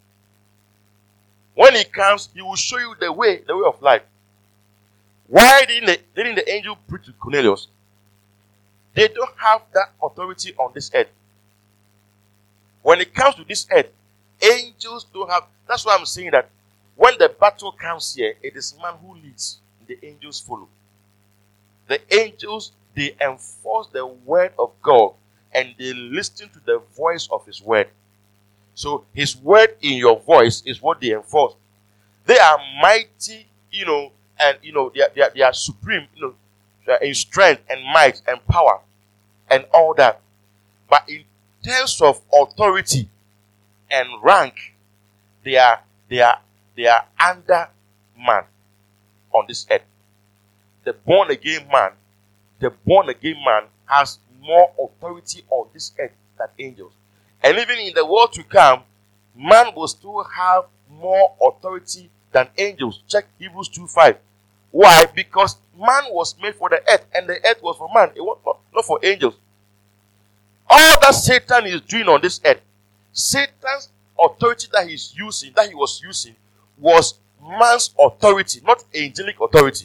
When he comes, he will show you the way, the way of life. Why didn't the, didn't the angel preach to Cornelius? They don't have that authority on this earth. When it comes to this earth, angels don't have. That's why I'm saying that when the battle comes here, it is man who leads, the angels follow. The angels, they enforce the word of God and they listen to the voice of His word. So His word in your voice is what they enforce. They are mighty, you know, and you know they are, they are, they are supreme, you know, they are in strength and might and power and all that. But in terms of authority and rank, they are they are they are under man on this earth. The born again man, the born again man has more authority on this earth than angels. And even in the world to come, man will still have more authority than angels. Check Hebrews two five. Why? Because man was made for the earth, and the earth was for man. It was not, not for angels. All that Satan is doing on this earth, Satan's authority that he's using, that he was using, was man's authority, not angelic authority.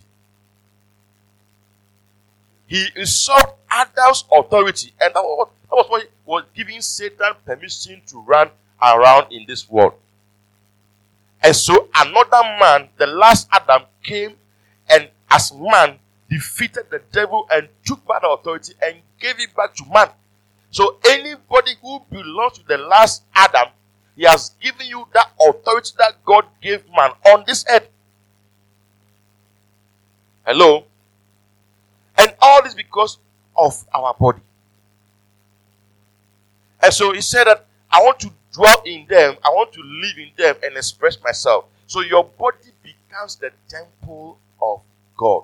He usurped Adam's authority, and that was, that was what was giving Satan permission to run around in this world. And so another man, the last Adam, came and as man defeated the devil and took back the authority and gave it back to man. So anybody who belongs to the last Adam, he has given you that authority that God gave man on this earth. Hello? And all this because of our body. And so he said that I want to dwell in them, I want to live in them and express myself. So your body becomes the temple of God.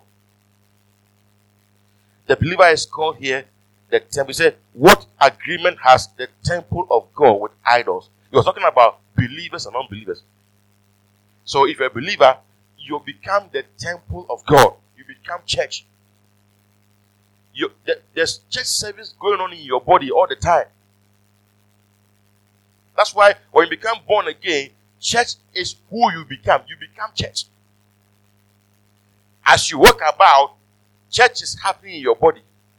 The believer is called here the temple. He said, what agreement has the temple of God with idols? He was talking about believers and unbelievers. So if you're a believer, you become the temple of God. You become church. You, there's church service going on in your body all the time. That's why when you become born again, church is who you become. You become church. As you walk about, church is happening in your body.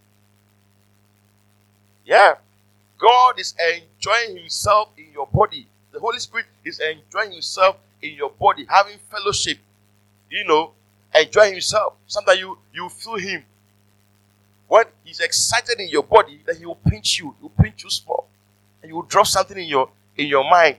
Yeah. God is enjoying himself in your body. The Holy Spirit is enjoying himself in your body, having fellowship. You know, enjoying himself. Sometimes you, you feel him. When he's excited in your body, then he will pinch you. He will pinch you small. And you will drop something in your in your mind.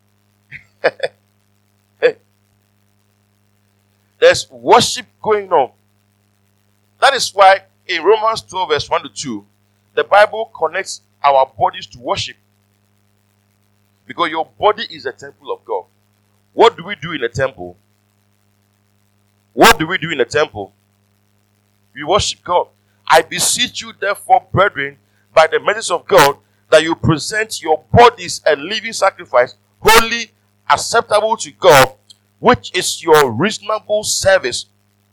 Hey. There's worship going on. That is why in Romans twelve, verse one to two, the Bible connects our bodies to worship. Because your body is a temple of God. What do we do in a temple? What do we do in a temple? We worship God. I beseech you, therefore, brethren, by the mercies of God, that you present your bodies a living sacrifice, holy, acceptable to God, which is your reasonable service.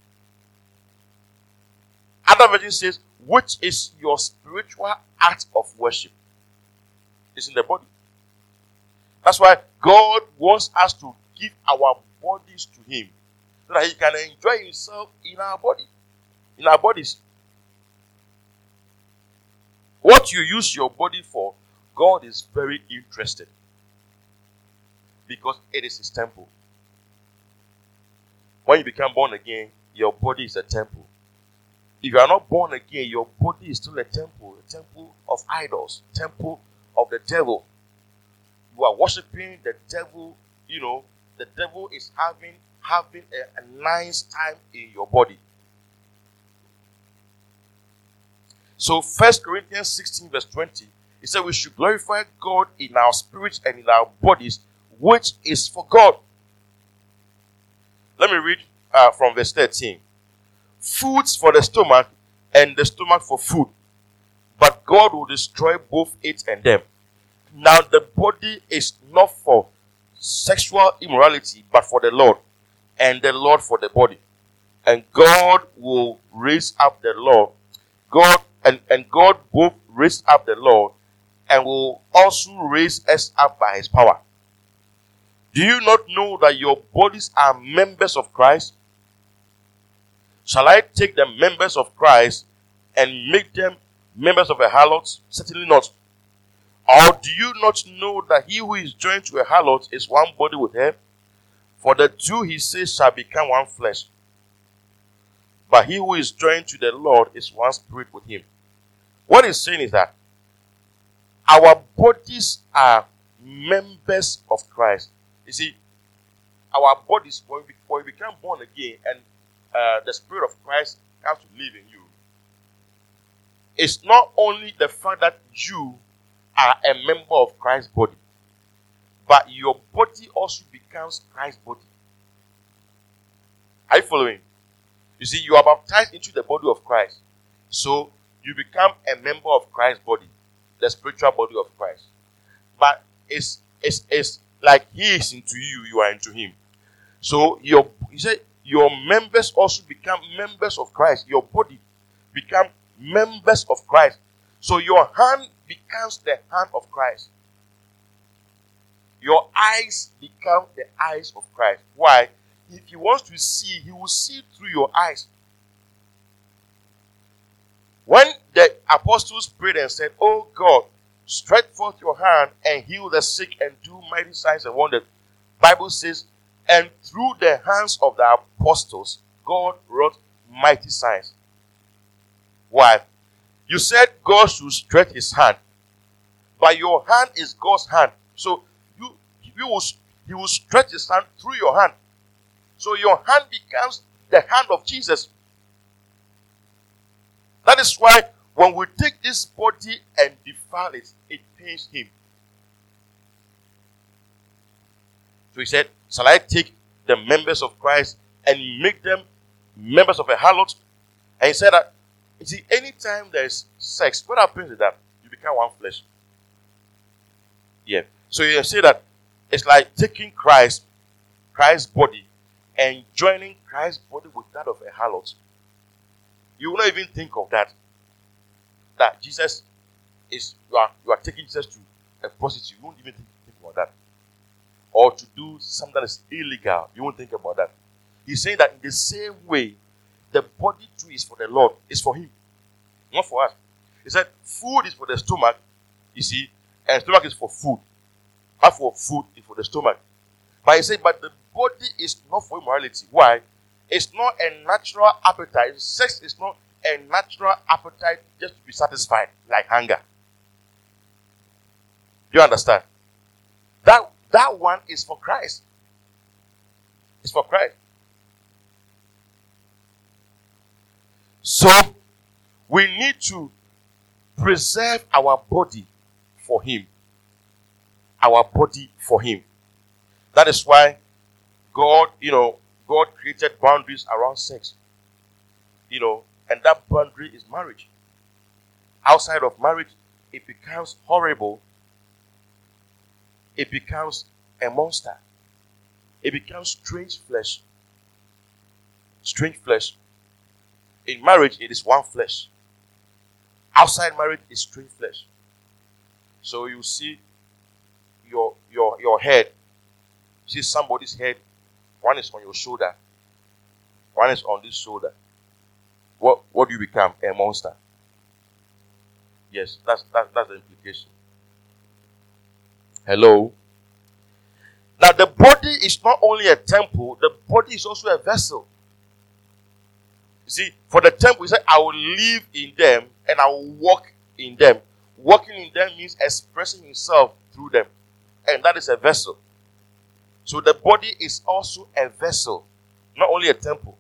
Other version says, which is your spiritual act of worship. It's in the body. That's why God wants us to give our bodies to him, so that he can enjoy himself in our body, in our bodies. What you use your body for, God is very interested. Because it is his temple. When you become born again, your body is a temple. If you are not born again, your body is still a temple. A temple of idols. Temple of the devil. You are worshiping the devil. You know, the devil is having, having a, a nice time in your body. So First Corinthians sixteen verse twenty, it said we should glorify God in our spirits and in our bodies, which is for God. Let me read uh, from verse thirteen. Foods for the stomach and the stomach for food, but God will destroy both it and them. Now the body is not for sexual immorality, but for the Lord, and the Lord for the body. And God will raise up the Lord. God And, and God both raised up the Lord and will also raise us up by his power. Do you not know that your bodies are members of Christ? Shall I take the members of Christ and make them members of a harlot? Certainly not. Or do you not know that he who is joined to a harlot is one body with her? For the two, he says, shall become one flesh. But he who is joined to the Lord is one spirit with him. What he's saying is that our bodies are members of Christ. You see, our bodies, when we, when we become born again and uh, the Spirit of Christ comes to live in you, it's not only the fact that you are a member of Christ's body, but your body also becomes Christ's body. Are you following? You see, you are baptized into the body of Christ. So, you become a member of Christ's body, the spiritual body of Christ. But it's, it's, it's like he is into you, you are into him. So, your, he said, your members also become members of Christ. Your body become members of Christ. So, your hand becomes the hand of Christ. Your eyes become the eyes of Christ. Why? If he wants to see, he will see through your eyes. When the apostles prayed and said, oh God, stretch forth your hand and heal the sick and do mighty signs and wonders, Bible says, and through the hands of the apostles, God wrought mighty signs. Why? You said God should stretch his hand, but your hand is God's hand. So you, you will, he will stretch his hand through your hand. So your hand becomes the hand of Jesus. That is why when we take this body and defile it, it pains him. So he said, shall I take the members of Christ and make them members of a harlot? And he said that, you see, anytime there is sex, what happens is that you become one flesh. Yeah. So you say that it's like taking Christ, Christ's body, and joining Christ's body with that of a harlot, you will not even think of that. That Jesus is, you are, you are taking Jesus to a prostitute. You won't even think, think about that. Or to do something that is illegal. You won't think about that. He's saying that in the same way, the body too is for the Lord. It's for Him. Not for us. He said, food is for the stomach, you see, and stomach is for food. Half for food is for the stomach. But he said, but the body is not for immorality. Why? It's not a natural appetite. Sex is not a natural appetite just to be satisfied, like hunger. Do you understand? That, that one is for Christ. It's for Christ. So, we need to preserve our body for Him. Our body for Him. That is why God, you know, God created boundaries around sex. You know, and that boundary is marriage. Outside of marriage, it becomes horrible. It becomes a monster. It becomes strange flesh. Strange flesh. In marriage, it is one flesh. Outside marriage is strange flesh. So you see your your your head. You see somebody's head. One is on your shoulder. One is on this shoulder. What what do you become? A monster. Yes, that's that's that's the implication. Hello. Now the body is not only a temple, the body is also a vessel. You see, for the temple, he said, I will live in them and I will walk in them. Walking in them means expressing himself through them. And that is a vessel. So the body is also a vessel, not only a temple.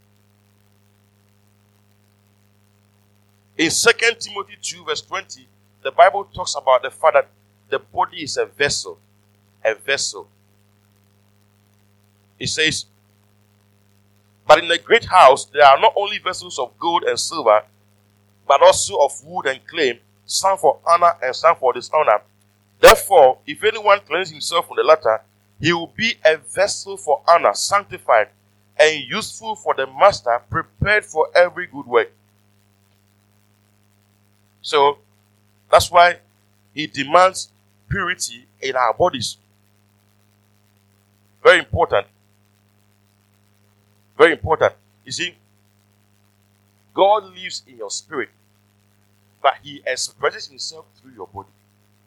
In Second Timothy two verse twenty, the Bible talks about the fact that the body is a vessel. A vessel. It says, but in the great house, there are not only vessels of gold and silver, but also of wood and clay, some for honor and some for dishonor. Therefore, if anyone cleanses himself from the latter, he will be a vessel for honor, sanctified, and useful for the master, prepared for every good work. So, that's why he demands purity in our bodies. Very important. Very important. You see, God lives in your spirit, but He expresses Himself through your body.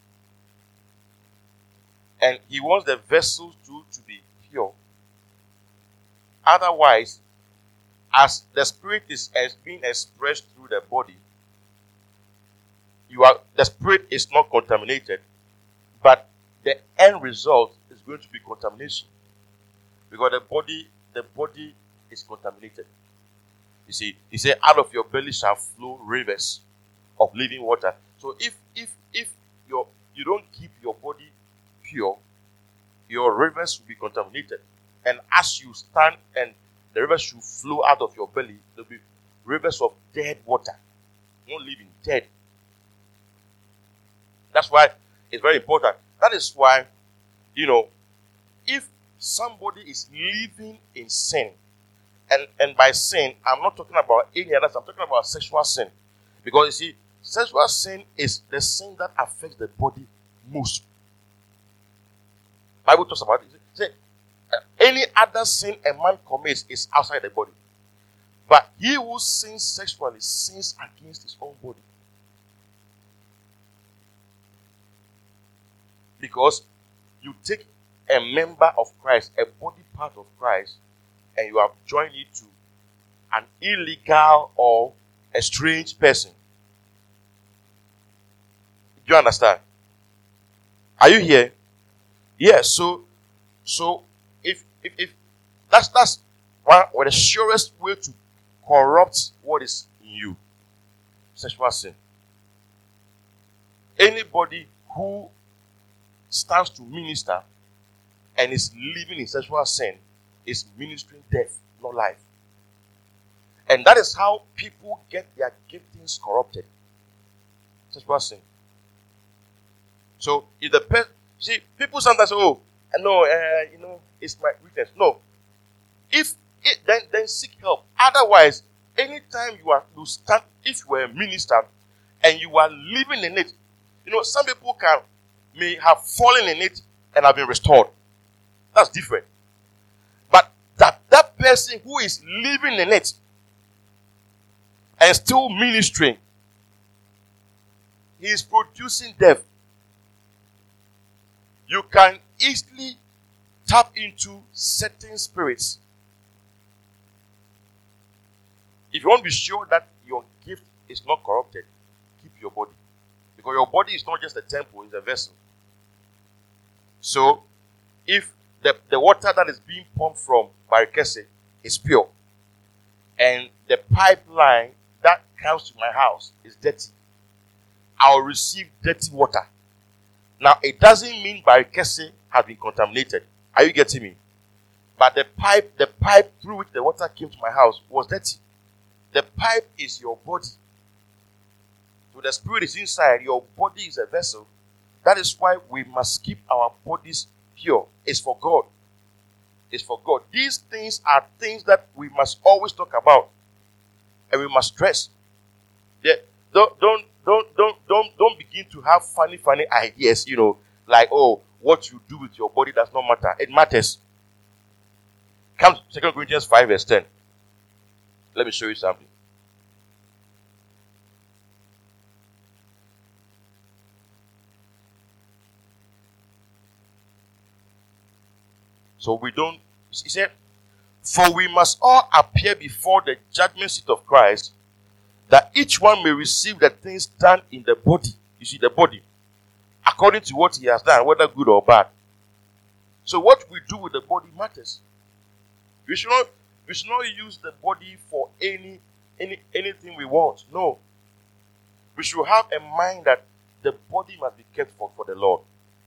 And He wants the vessels to, to be pure. Otherwise, as the spirit is as being expressed through the body, you are the spirit is not contaminated, but the end result is going to be contamination. Because the body, the body is contaminated. You see, he said, out of your belly shall flow rivers of living water. So if if if your you don't keep your body pure, your rivers will be contaminated. And as you stand and the rivers should flow out of your belly, there will be rivers of dead water. You don't live in dead. That's why it's very important. That is why, you know, if somebody is living in sin, and, and by sin, I'm not talking about any others, I'm talking about sexual sin. Because you see, sexual sin is the sin that affects the body most. Bible talks about it. Say, uh, any other sin a man commits is outside the body. But he who sins sexually sins against his own body. Because you take a member of Christ, a body part of Christ, and you have joined it to an illegal or a strange person. Do you understand? Are you here? Yes. So, so if if if that's that's one or the surest way to corrupt what is in you, sexual sin. Anybody who stands to minister and is living in sexual sin is ministering death, not life. And that is how people get their giftings corrupted. Sexual sin. So if the person, see, people sometimes say, oh, I know, uh, you know, it's my weakness. No. If it, then then seek help. Otherwise, anytime you are to stand, if you are a minister and you are living in it, you know, some people can may have fallen in it and have been restored. That's different. But that that person who is living in it and still ministering, he is producing death. You can easily tap into certain spirits. If you want to be sure that your gift is not corrupted, keep your body. Because your body is not just a temple, it's a vessel. So, if the, the water that is being pumped from Barikese is pure, and the pipeline that comes to my house is dirty, I'll receive dirty water. Now, it doesn't mean Barikese has been contaminated. Are you getting me? But the pipe, the pipe through which the water came to my house was dirty. The pipe is your body. So the spirit is inside. Your body is a vessel. That is why we must keep our bodies pure. It's for God. It's for God. These things are things that we must always talk about. And we must stress. That don't, don't, don't, don't, don't, don't begin to have funny, funny ideas, you know, like, oh, what you do with your body does not matter. It matters. Come to Second Corinthians five verse ten. Let me show you something. So we don't, he said, for we must all appear before the judgment seat of Christ, that each one may receive the things done in the body. You see, the body, according to what he has done, whether good or bad. So what we do with the body matters. We should not, we should not use the body for any, any anything we want. No. We should have a mind that the body must be kept for, for the Lord.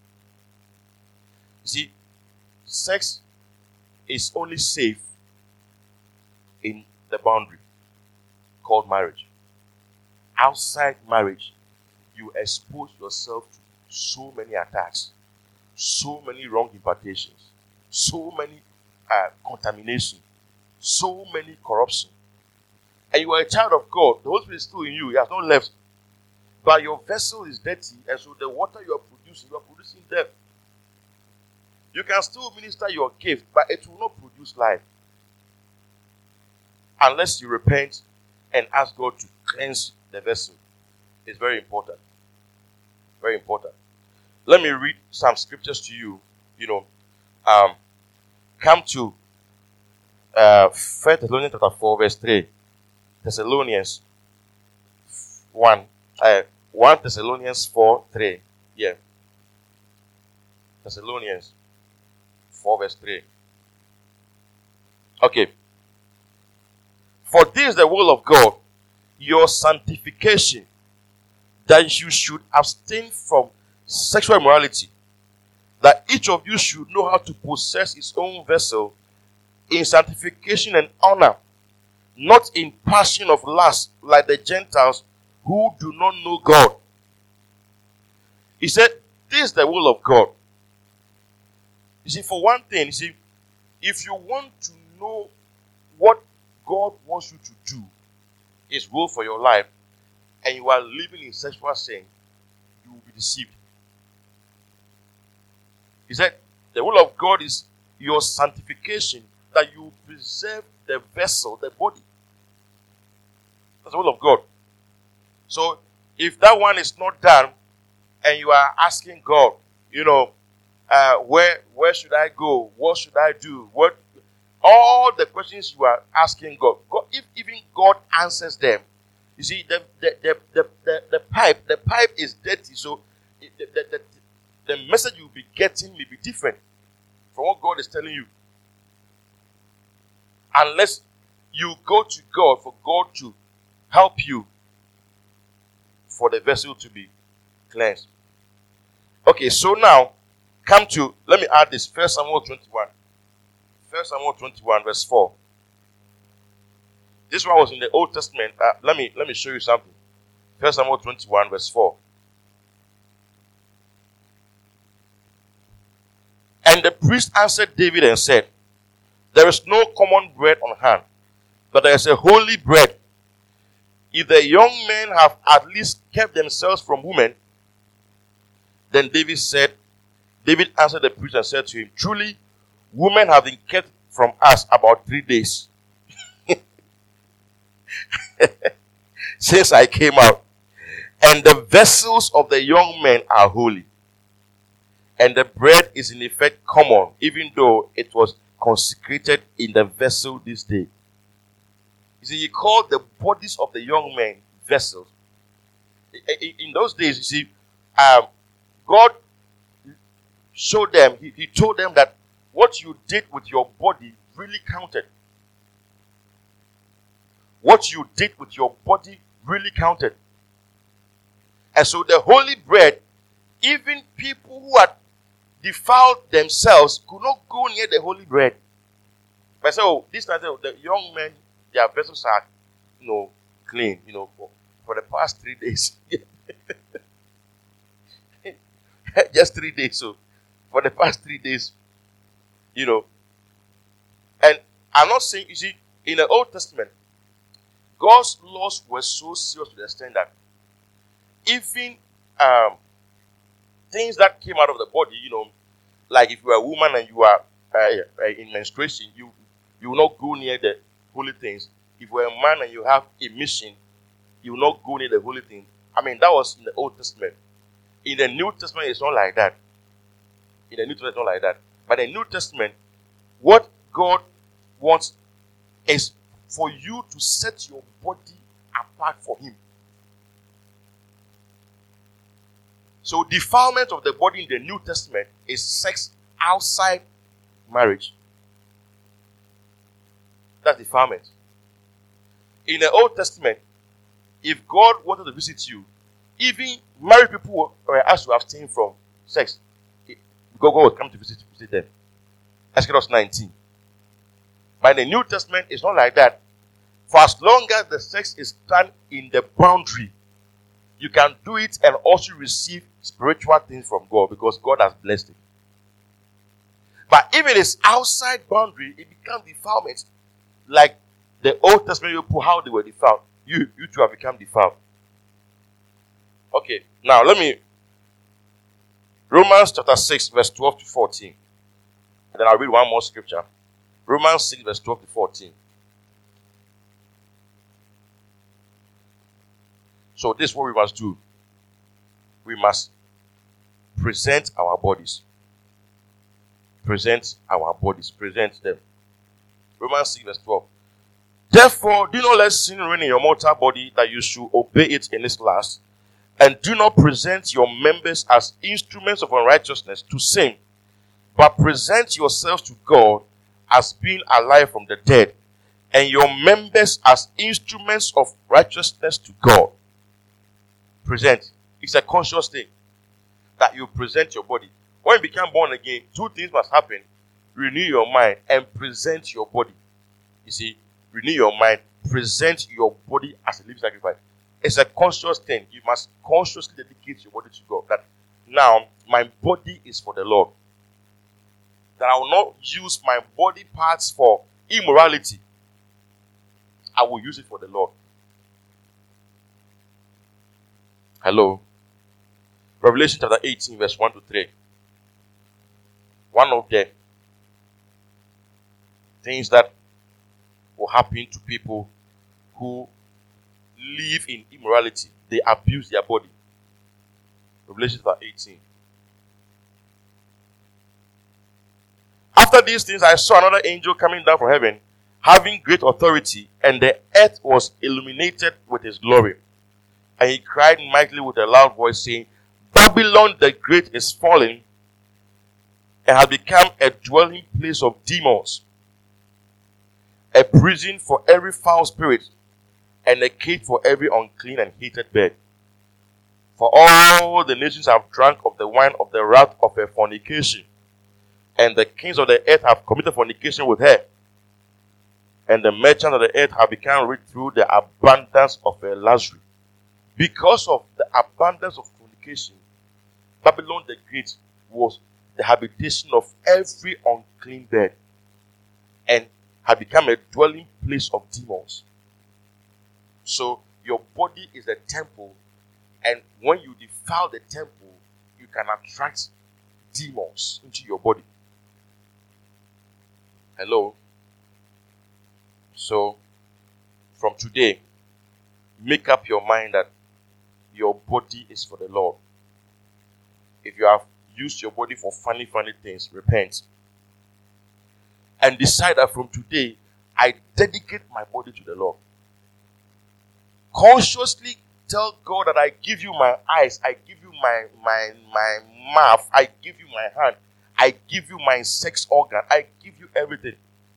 You see, sex is only safe in the boundary called marriage. Outside marriage, you expose yourself to so many attacks, so many wrong impartations, so many uh, contamination, so many corruption. And you are a child of God. The Holy Spirit is still in you. He has not left. But your vessel is dirty, and so the water you are producing, you are producing death. You can still minister your gift, but it will not produce life. Unless you repent and ask God to cleanse the vessel. It's very important. Very important. Let me read some scriptures to you. You know, um, come to uh, First Thessalonians chapter four, verse three. Thessalonians one, uh, First Thessalonians four, three. Yeah. Thessalonians four, verse three. Okay. For this is the will of God, your sanctification, that you should abstain from sexual immorality, that each of you should know how to possess his own vessel in sanctification and honor, not in passion of lust like the Gentiles who do not know God. He said, this is the will of God. You see, for one thing, you see, if you want to know what God wants you to do, his will for your life, and you are living in sexual sin, you will be deceived. He said, the will of God is your sanctification, that you preserve the vessel, the body. That's the will of God. So, if that one is not done, and you are asking God, you know, uh, where where should I go? What should I do? What all the questions you are asking God, God if even God answers them, you see, the the the the, the, the pipe, the pipe is dirty, so it, the, the, the, the message you'll be getting may be different from what God is telling you. Unless you go to God for God to help you for the vessel to be cleansed. Okay, so now come to, let me add this, First Samuel twenty-one. First Samuel twenty-one, verse four. This one was in the Old Testament. Uh, let me let me show you something. First Samuel twenty-one, verse four. And the priest answered David and said, There is no common bread on hand, but there is a holy bread. If the young men have at least kept themselves from women, then David said, David answered the priest and said to him, truly, women have been kept from us about three days since I came out. And the vessels of the young men are holy. And the bread is in effect common, even though it was consecrated in the vessel this day. You see, he called the bodies of the young men vessels. In those days, you see, um, God showed them, he, he told them that what you did with your body really counted. What you did with your body really counted. And so the holy bread, even people who had defiled themselves could not go near the holy bread. But so this time, the young men, their vessels are, you know, clean, you know, for, for the past three days. Just three days. So for the past three days, you know. And I'm not saying, you see, in the Old Testament, God's laws were so serious to the extent that even um, things that came out of the body, you know, like if you are a woman and you are uh, in menstruation, you you will not go near the holy things. If you are a man and you have emission, you will not go near the holy things. I mean, that was in the Old Testament. In the New Testament, it's not like that. In the New Testament, it's not like that. But in the New Testament, what God wants is for you to set your body apart for Him. So defilement of the body in the New Testament is sex outside marriage. That's defilement. In the Old Testament, if God wanted to visit you, even married people were asked to abstain from sex. God would come to visit, visit them. Exodus nineteen. But in the New Testament, it's not like that. For as long as the sex is done in the boundary, you can do it and also receive spiritual things from God because God has blessed it. But if it is outside boundary, it becomes defilement. Like the Old Testament people, how they were defiled. You, you too have become defiled. Okay, now let me. Romans chapter six, verse twelve to fourteen. And then I'll read one more scripture. Romans six, verse twelve to fourteen. So this is what we must do. We must present our bodies. Present our bodies. Present them. Romans six, verse twelve. Therefore, do not let sin reign in your mortal body, that you should obey it in its lust. And do not present your members as instruments of unrighteousness to sin, but present yourselves to God as being alive from the dead, and your members as instruments of righteousness to God. Present. It's a conscious thing that you present your body. When you become born again, two things must happen. Renew your mind and present your body. You see, renew your mind, present your body as a living sacrifice. It's a conscious thing. You must consciously dedicate your body to God. That now my body is for the Lord. That I will not use my body parts for immorality. I will use it for the Lord. Hello. Revelation chapter eighteen, verse one to three. One of the things that will happen to people who live in immorality, they abuse their body. Revelation chapter eighteen. After these things, I saw another angel coming down from heaven, having great authority, and the earth was illuminated with his glory. And he cried mightily with a loud voice, saying, Babylon the Great is fallen, and has become a dwelling place of demons, a prison for every foul spirit, and a cage for every unclean and hated bird. For all the nations have drunk of the wine of the wrath of her fornication, and the kings of the earth have committed fornication with her, and the merchants of the earth have become rich through the abundance of her luxury. Because of the abundance of fornication, Babylon the Great was the habitation of every unclean bird and have become a dwelling place of demons. So your body is a temple, and when you defile the temple, you can attract demons into your body. Hello? So, from today, make up your mind that your body is for the Lord. If you have used your body for funny, funny things, repent. And decide that from today, I dedicate my body to the Lord. Consciously tell God that I give you my eyes, I give you my, my, my mouth, I give you my hand, I give you my sex organ, I give you everything.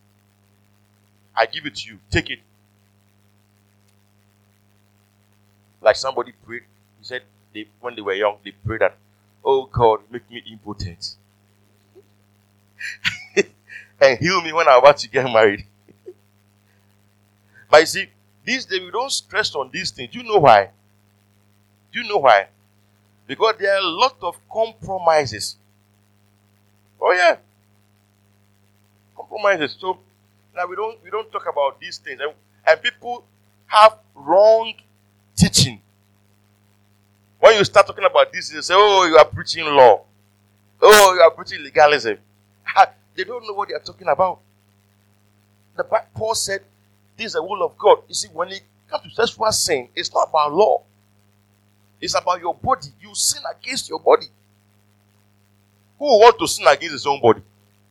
I give it to you. Take it. Like somebody prayed, he said they, when they were young, they prayed that, oh God, make me impotent. And heal me when I'm about to get married. But you see, these days we don't stress on these things. Do you know why? Do you know why? Because there are a lot of compromises. Oh yeah. Compromises. So now we don't we don't talk about these things. And, and people have wrong teaching. When you start talking about this, they say, oh, you are preaching law. Oh, you are preaching legalism. They don't know what they are talking about. The Paul said, this is the will of God. You see, when it comes to sexual sin, it's not about law. It's about your body. You sin against your body. Who wants to sin against his own body?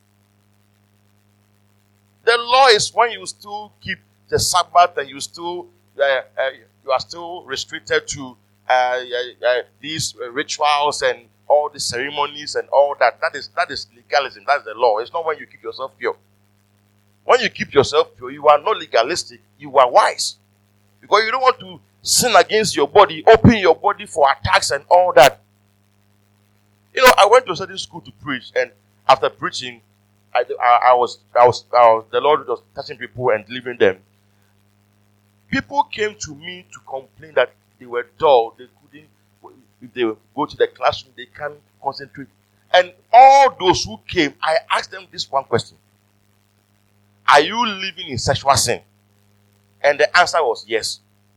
The law is when you still keep the Sabbath and you still uh, uh, you are still restricted to uh, uh, uh, these uh, rituals and all the ceremonies and all that. That is that is legalism. That's the law. It's not when you keep yourself pure. When you keep yourself pure, you are not legalistic. You are wise. Because you don't want to sin against your body, open your body for attacks and all that. You know, I went to a certain school to preach, and after preaching, I, I, I, was, I, was, I was, the Lord was touching people and delivering them. People came to me to complain that they were dull. They couldn't, if they go to the classroom, they can't concentrate. And all those who came, I asked them this one question. Are you living in sexual sin? And the answer was yes.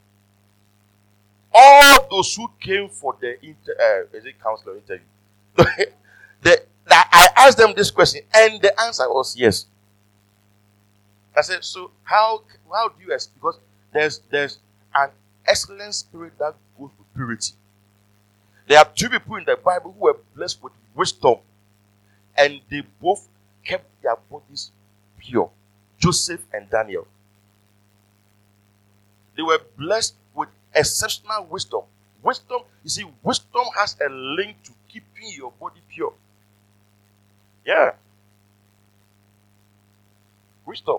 All those who came for the inter, uh, is it counselor interview? the, the, I asked them this question, and the answer was yes. I said, so how how do you explain? Because there's there's an excellent spirit that goes with purity. There are two people in the Bible who were blessed with wisdom, and they both kept their bodies pure. Joseph and Daniel. They were blessed with exceptional wisdom. Wisdom, you see, wisdom has a link to keeping your body pure. Yeah. Wisdom.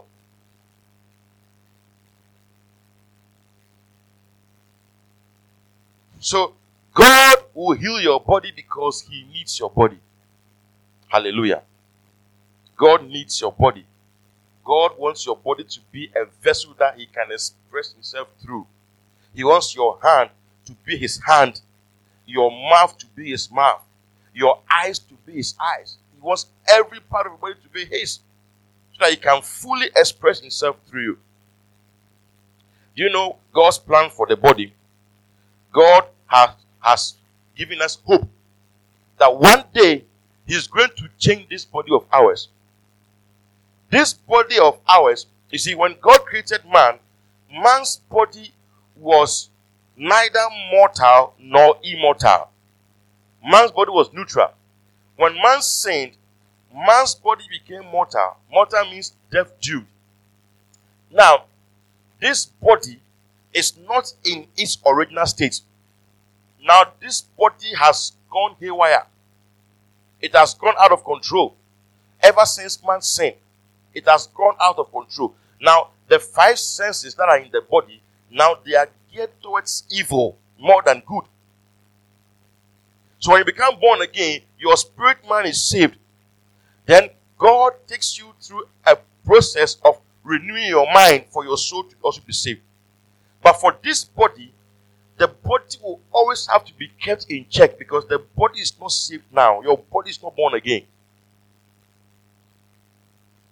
So, God will heal your body because He needs your body. Hallelujah. God needs your body. God wants your body to be a vessel that He can express Himself through. He wants your hand to be His hand, your mouth to be His mouth, your eyes to be His eyes. He wants every part of your body to be His, so that He can fully express Himself through you. Do you know God's plan for the body? God has, has given us hope that one day He's going to change this body of ours. This body of ours, you see, when God created man, man's body was neither mortal nor immortal. Man's body was neutral. When man sinned, man's body became mortal. Mortal means death due. Now, this body is not in its original state. Now, this body has gone haywire. It has gone out of control. Ever since man sinned, it has gone out of control. Now, the five senses that are in the body, now they are geared towards evil more than good. So when you become born again, your spirit man is saved. Then God takes you through a process of renewing your mind for your soul to also be saved. But for this body, the body will always have to be kept in check because the body is not saved now. Your body is not born again.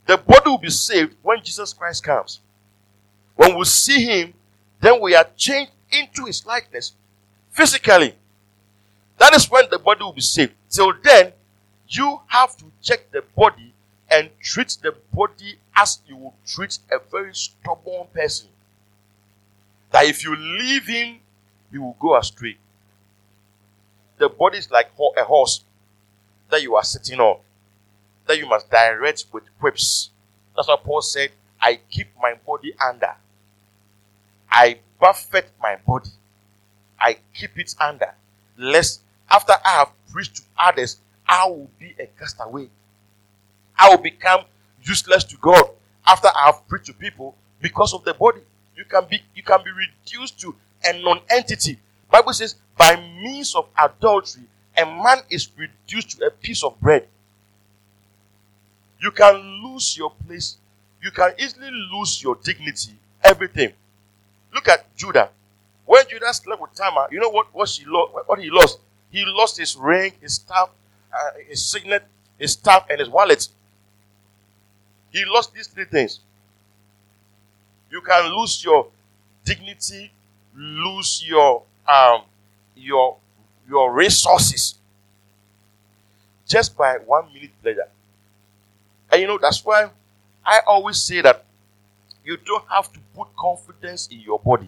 The body will be saved when Jesus Christ comes. When we see him, then we are changed into his likeness physically. That is when the body will be saved. Till then, you have to check the body and treat the body as you would treat a very stubborn person. That if you leave him, he will go astray. The body is like a horse that you are sitting on, that you must direct with whips. That's what Paul said, I keep my body under. I buffet my body. I keep it under. Lest after I have preached to others, I will be a castaway. I will become useless to God after I have preached to people because of the body. You can be, you can be reduced to a non-entity. Bible says, by means of adultery, a man is reduced to a piece of bread. You can lose your place. You can easily lose your dignity, everything. Look at Judah. When Judah slept with Tamar, you know what, what, she lo- what he lost? He lost his ring, his staff, uh, his signet, his staff, and his wallet. He lost these three things. You can lose your dignity, lose your um, your your resources just by one minute pleasure. And you know, that's why I always say that you don't have to put confidence in your body.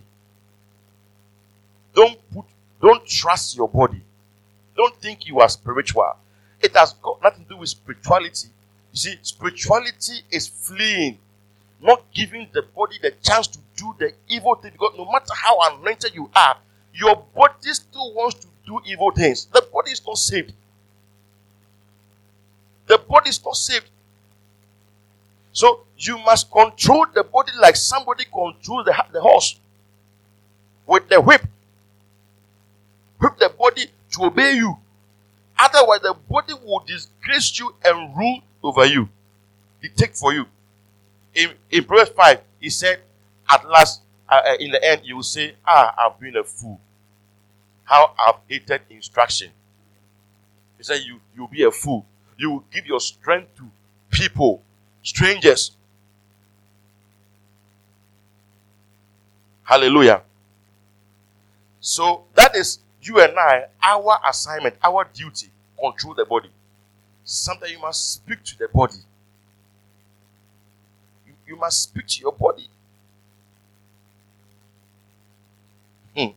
Don't put, don't trust your body. Don't think you are spiritual. It has got nothing to do with spirituality. You see, spirituality is fleeing, not giving the body the chance to do the evil thing. Because no matter how anointed you are, your body still wants to do evil things. The body is not saved. The body is not saved. So you must control the body like somebody controls the, the horse with the whip. Whip the body to obey you. Otherwise, the body will disgrace you and rule over you. Dictate for you. In, in Proverbs five, he said, at last, uh, in the end, you will say, ah, I've been a fool. How I've hated instruction. He said, you, you'll be a fool. You will give your strength to people, strangers. Hallelujah. So that is you and I, our assignment, our duty, control the body. Sometimes you must speak to the body. You, you must speak to your body. Hmm.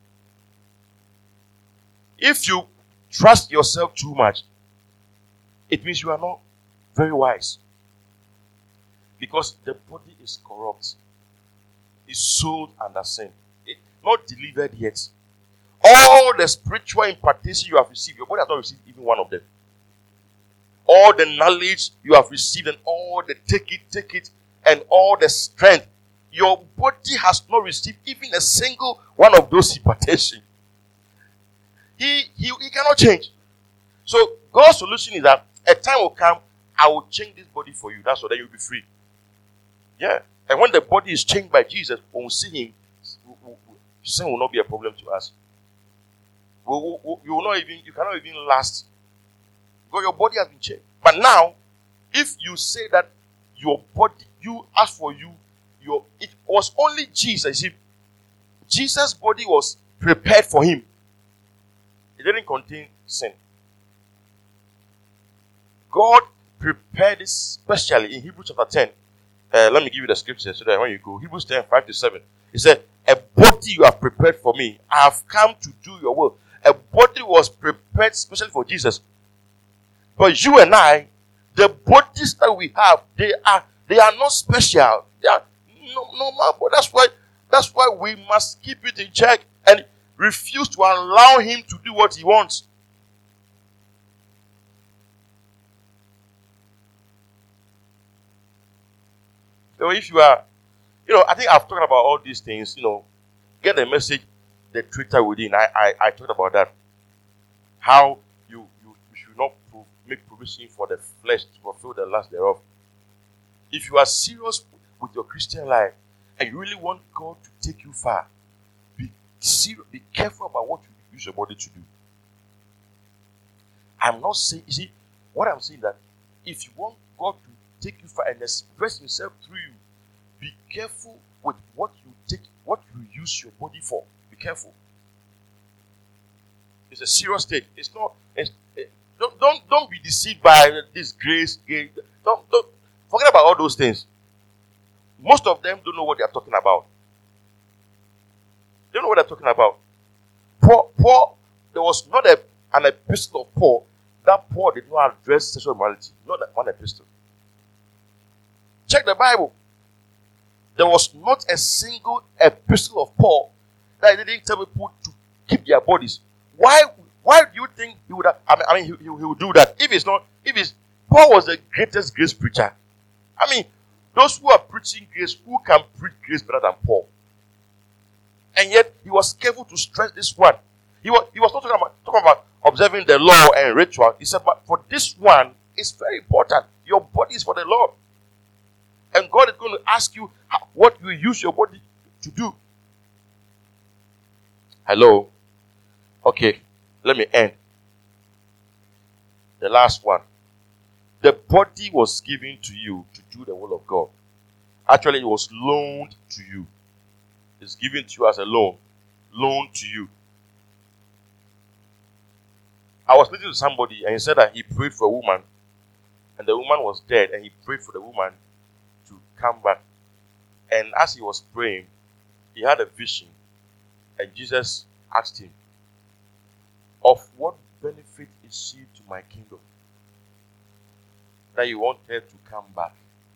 If you trust yourself too much, it means you are not very wise. Because the body is corrupt. It's sold under sin. It's not delivered yet. All the spiritual impartation you have received, your body has not received even one of them. All the knowledge you have received and all the take it, take it, and all the strength, your body has not received even a single one of those impartations. He, he, he cannot change. So God's solution is that a time will come, I will change this body for you. That's what then you'll be free. Yeah. And when the body is changed by Jesus, when we see him, sin will not be a problem to us. We, we, we, you will not even, you cannot even last. Because your body has been changed. But now, if you say that your body, you, as for you, your, it was only Jesus. See, Jesus' body was prepared for him. It didn't contain sin. God prepared it specially in Hebrews chapter ten. Uh, let me give you the scripture so that when you go, Hebrews ten, five to seven. He said, a body you have prepared for me. I have come to do your will. A body was prepared specially for Jesus. But you and I, the bodies that we have, they are they are not special. They are no normal. But that's why that's why we must keep it in check and refuse to allow him to do what he wants. So if you are, you know, I think I've talked about all these things, you know, get the message, the traitor within. I, I, I talked about that. How you, you, you should not pro- make provision for the flesh to fulfill the lust thereof. If you are serious with your Christian life and you really want God to take you far, be serious, be careful about what you use your body to do. I'm not saying, you see, what I'm saying is that if you want God to take you far and express himself through you. Be careful with what you take, what you use your body for. Be careful. It's a serious thing. It's not. It's, it, don't don't don't be deceived by this grace. Don't don't forget about all those things. Most of them don't know what they are talking about. They don't know what they're talking about. Paul, Paul, there was not a, an epistle of Paul that Paul did not address sexual immorality. Not that one epistle. Check the Bible. There was not a single epistle of Paul that he didn't tell people to keep their bodies. Why? Why do you think he would have? I mean, I mean he, he, he would do that if it's not. If it's Paul was the greatest grace preacher. I mean, those who are preaching grace, who can preach grace better than Paul? And yet he was careful to stress this one. He was he was not talking about talking about observing the law and ritual. He said, but for this one, it's very important. Your body is for the Lord, and God is going to ask you how, what you use your body to do. Hello. Okay, let me end. The last one. The body was given to you to do the will of God. Actually, it was loaned to you. It's given to you as a loan. Loaned to you. I was listening to somebody and he said that he prayed for a woman and the woman was dead and he prayed for the woman to come back. And as he was praying, he had a vision and Jesus asked him, of what benefit is she to my kingdom that you want her to come back?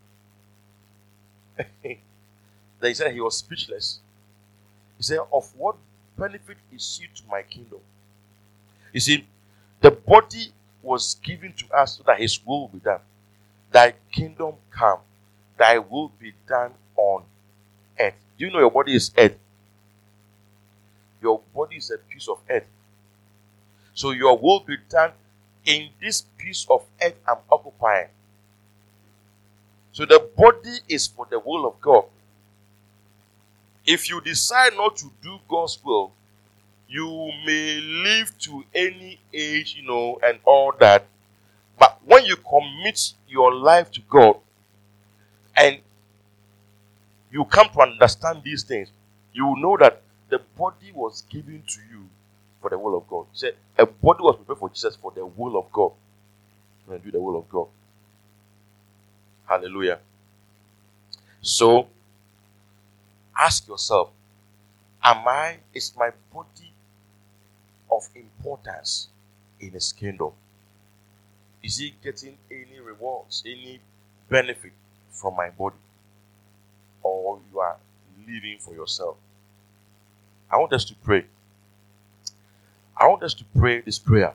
Then he said he was speechless. He said, of what benefit is she to my kingdom? You see, the body was given to us so that his will will be done. Thy kingdom come, thy will be done on earth. Do you know your body is earth? Your body is a piece of earth. So your will be done in this piece of earth I'm occupying. So the body is for the will of God. If you decide not to do God's will, you may live to any age, you know, and all that. But when you commit your life to God and you come to understand these things, you will know that the body was given to you for the will of God. He said a body was prepared for Jesus for the will of God. And do the will of God. Hallelujah. So, ask yourself, am I, is my body of importance in His kingdom? Is He getting any rewards, any benefit from my body? Or you are living for yourself? I want us to pray. I want us to pray this prayer.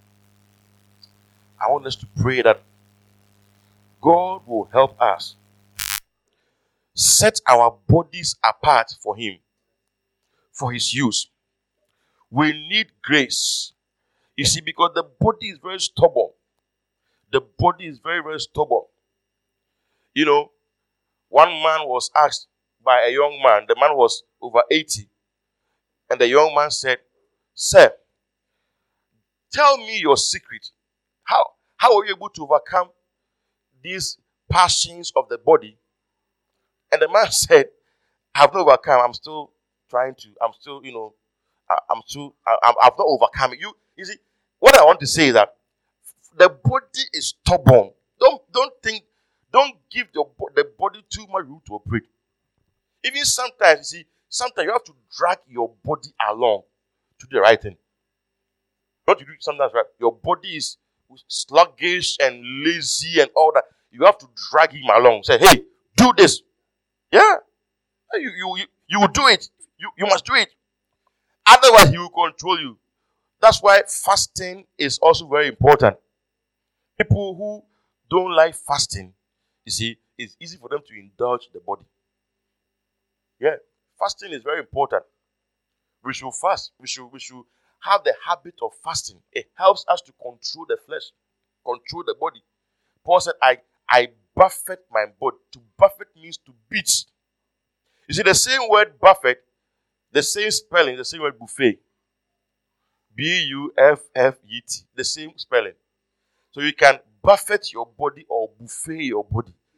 I want us to pray that God will help us set our bodies apart for Him, for His use. We need grace. You see, because the body is very stubborn. The body is very, very stubborn. You know, one man was asked by a young man, the man was over eighty, and the young man said, "Sir, tell me your secret. How, how are you able to overcome these passions of the body?" And the man said, "I have not overcome. I'm still trying to, I'm still, you know, I, I'm still, I, I'm, I've not overcome it." You, you see, what I want to say is that the body is stubborn. Don't, don't think, don't give the, the body too much room to operate. Even sometimes, you see, sometimes you have to drag your body along to do the right thing. What you do sometimes, right? Your body is sluggish and lazy and all that. You have to drag him along. Say, "Hey, do this." Yeah. You, you, you, you will do it. You, you must do it. Otherwise, he will control you. That's why fasting is also very important. People who don't like fasting, you see, it's easy for them to indulge the body. Yeah. Fasting is very important. We should fast. We should, we should have the habit of fasting. It helps us to control the flesh, control the body. Paul said, I, I buffet my body. To buffet means to beat. You see, the same word buffet, the same spelling, the same word buffet. B U F F E T. The same spelling. So you can buffet your body or buffet your body.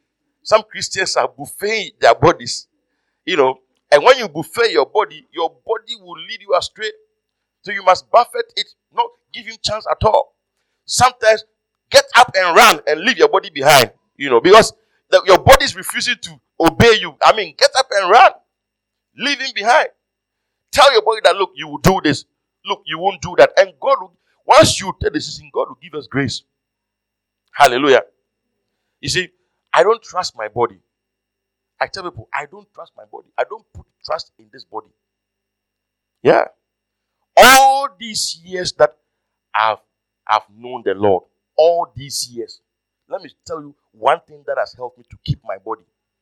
some Christians are buffeting their bodies, you know, and when you buffet your body, your body will lead you astray. So you must buffet it, not give him chance at all. Sometimes get up and run and leave your body behind, you know, because the, your body is refusing to obey you. I mean, get up and run. Leave him behind. Tell your body that, look, you will do this. Look, you won't do that. And God will, once you take the decision, God will give us grace. Hallelujah. You see, I don't trust my body. I tell people, I don't trust my body. I don't put trust in this body. Yeah. All these years that I've, I've known the Lord, all these years, let me tell you one thing that has helped me to keep my body.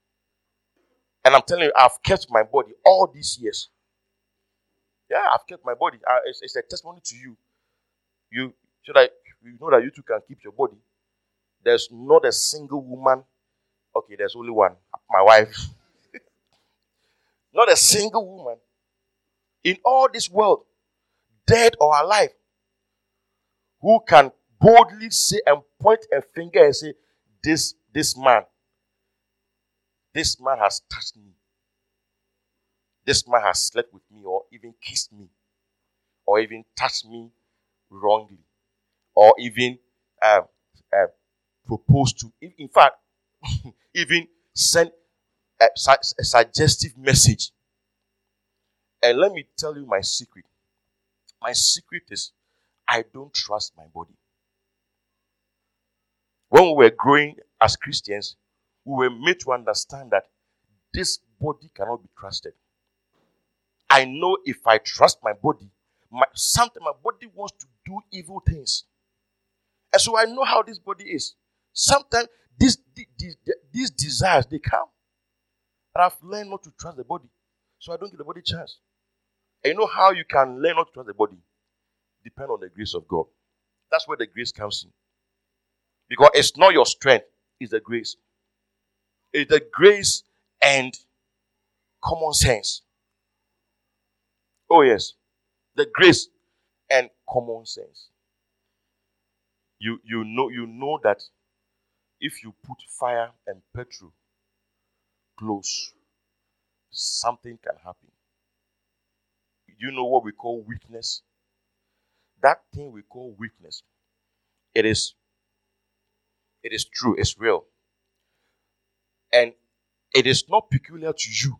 And I'm telling you, I've kept my body all these years. Yeah, I've kept my body. Uh, it's, it's a testimony to you. You should I you know that you too can keep your body. There's not a single woman. Okay, there's only one, my wife. Not a single woman in all this world, dead or alive, who can boldly say and point a finger and say, this, this man, this man has touched me. This man has slept with me or even kissed me or even touched me wrongly or even uh, uh, proposed to. In fact, even sent a, a suggestive message. And let me tell you my secret. My secret is I don't trust my body. When we were growing as Christians, we were made to understand that this body cannot be trusted. I know if I trust my body, my, sometimes my body wants to do evil things. And so I know how this body is. Sometimes these, these, these desires, they come. And I've learned not to trust the body. So I don't give the body a chance. And you know how you can learn not to trust the body? Depend on the grace of God. That's where the grace comes in. Because it's not your strength, it's the grace. It's the grace and common sense. Oh yes. The grace and common sense. You, you know you know that if you put fire and petrol close, something can happen. You know what we call weakness? That thing we call weakness, it is, it is true, it's real. And it is not peculiar to you.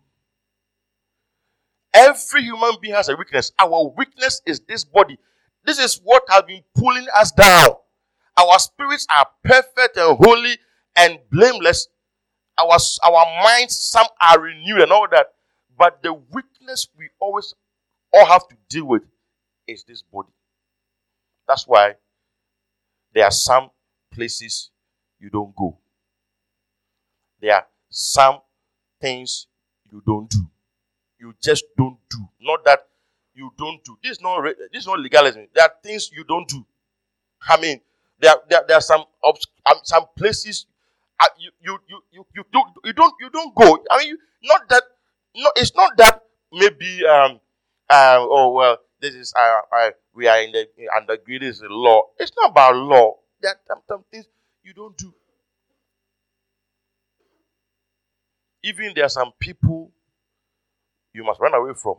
Every human being has a weakness. Our weakness is this body. This is what has been pulling us down. Our spirits are perfect and holy and blameless. Our, our minds, some are renewed and all that. But the weakness we always all have to deal with is this body. That's why there are some places you don't go. There are some things you don't do. You just don't do. Not that you don't do. This is not, this is not legalism. There are things you don't do. I mean, there, there, there are some um, some places uh, you, you, you, you, you, don't, you, don't, you don't go. I mean, you, not that, no, it's not that maybe, um, uh, oh, well, this is, uh, uh, we are in the, under this law. It's not about law. There are some, some things you don't do. Even there are some people you must run away from.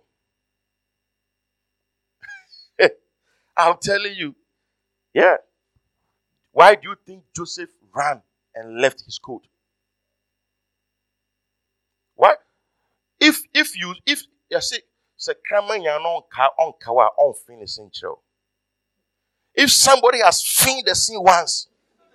I'm telling you. Yeah. Why do you think Joseph ran and left his coat? Why? If if you if you say if somebody has finished the scene once,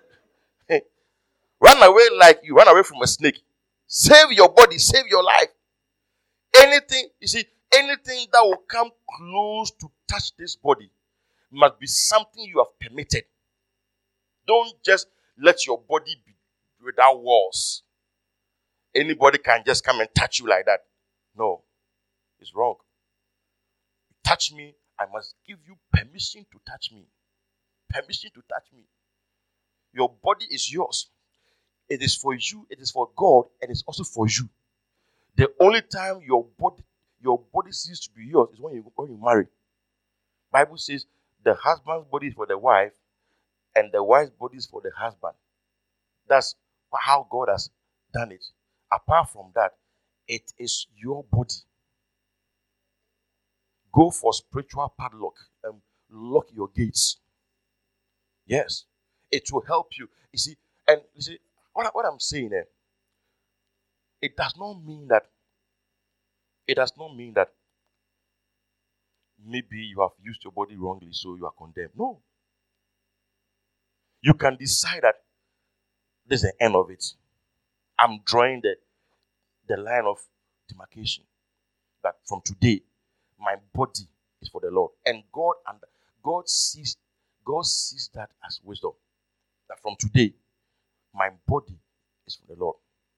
run away like you run away from a snake. Save your body, save your life. Anything, you see, anything that will come close to touch this body must be something you have permitted. Don't just let your body be without walls. Anybody can just come and touch you like that. No, it's wrong. You touch me, I must give you permission to touch me. Permission to touch me. Your body is yours. It is for you, it is for God, and it's also for you. The only time your body, your body ceases to be yours is when you when you marry. Bible says the husband's body is for the wife, and the wife's body is for the husband. That's how God has done it. Apart from that, it is your body. Go for spiritual padlock and lock your gates. Yes, it will help you. You see, and you see, what, what I'm saying there, it does not mean that, it does not mean that maybe you have used your body wrongly, so you are condemned. No. You can decide that this is the end of it. I'm drawing the, the line of demarcation. That from today, my body is for the Lord. And God and God sees God sees that as wisdom. That from today, my body is for the Lord.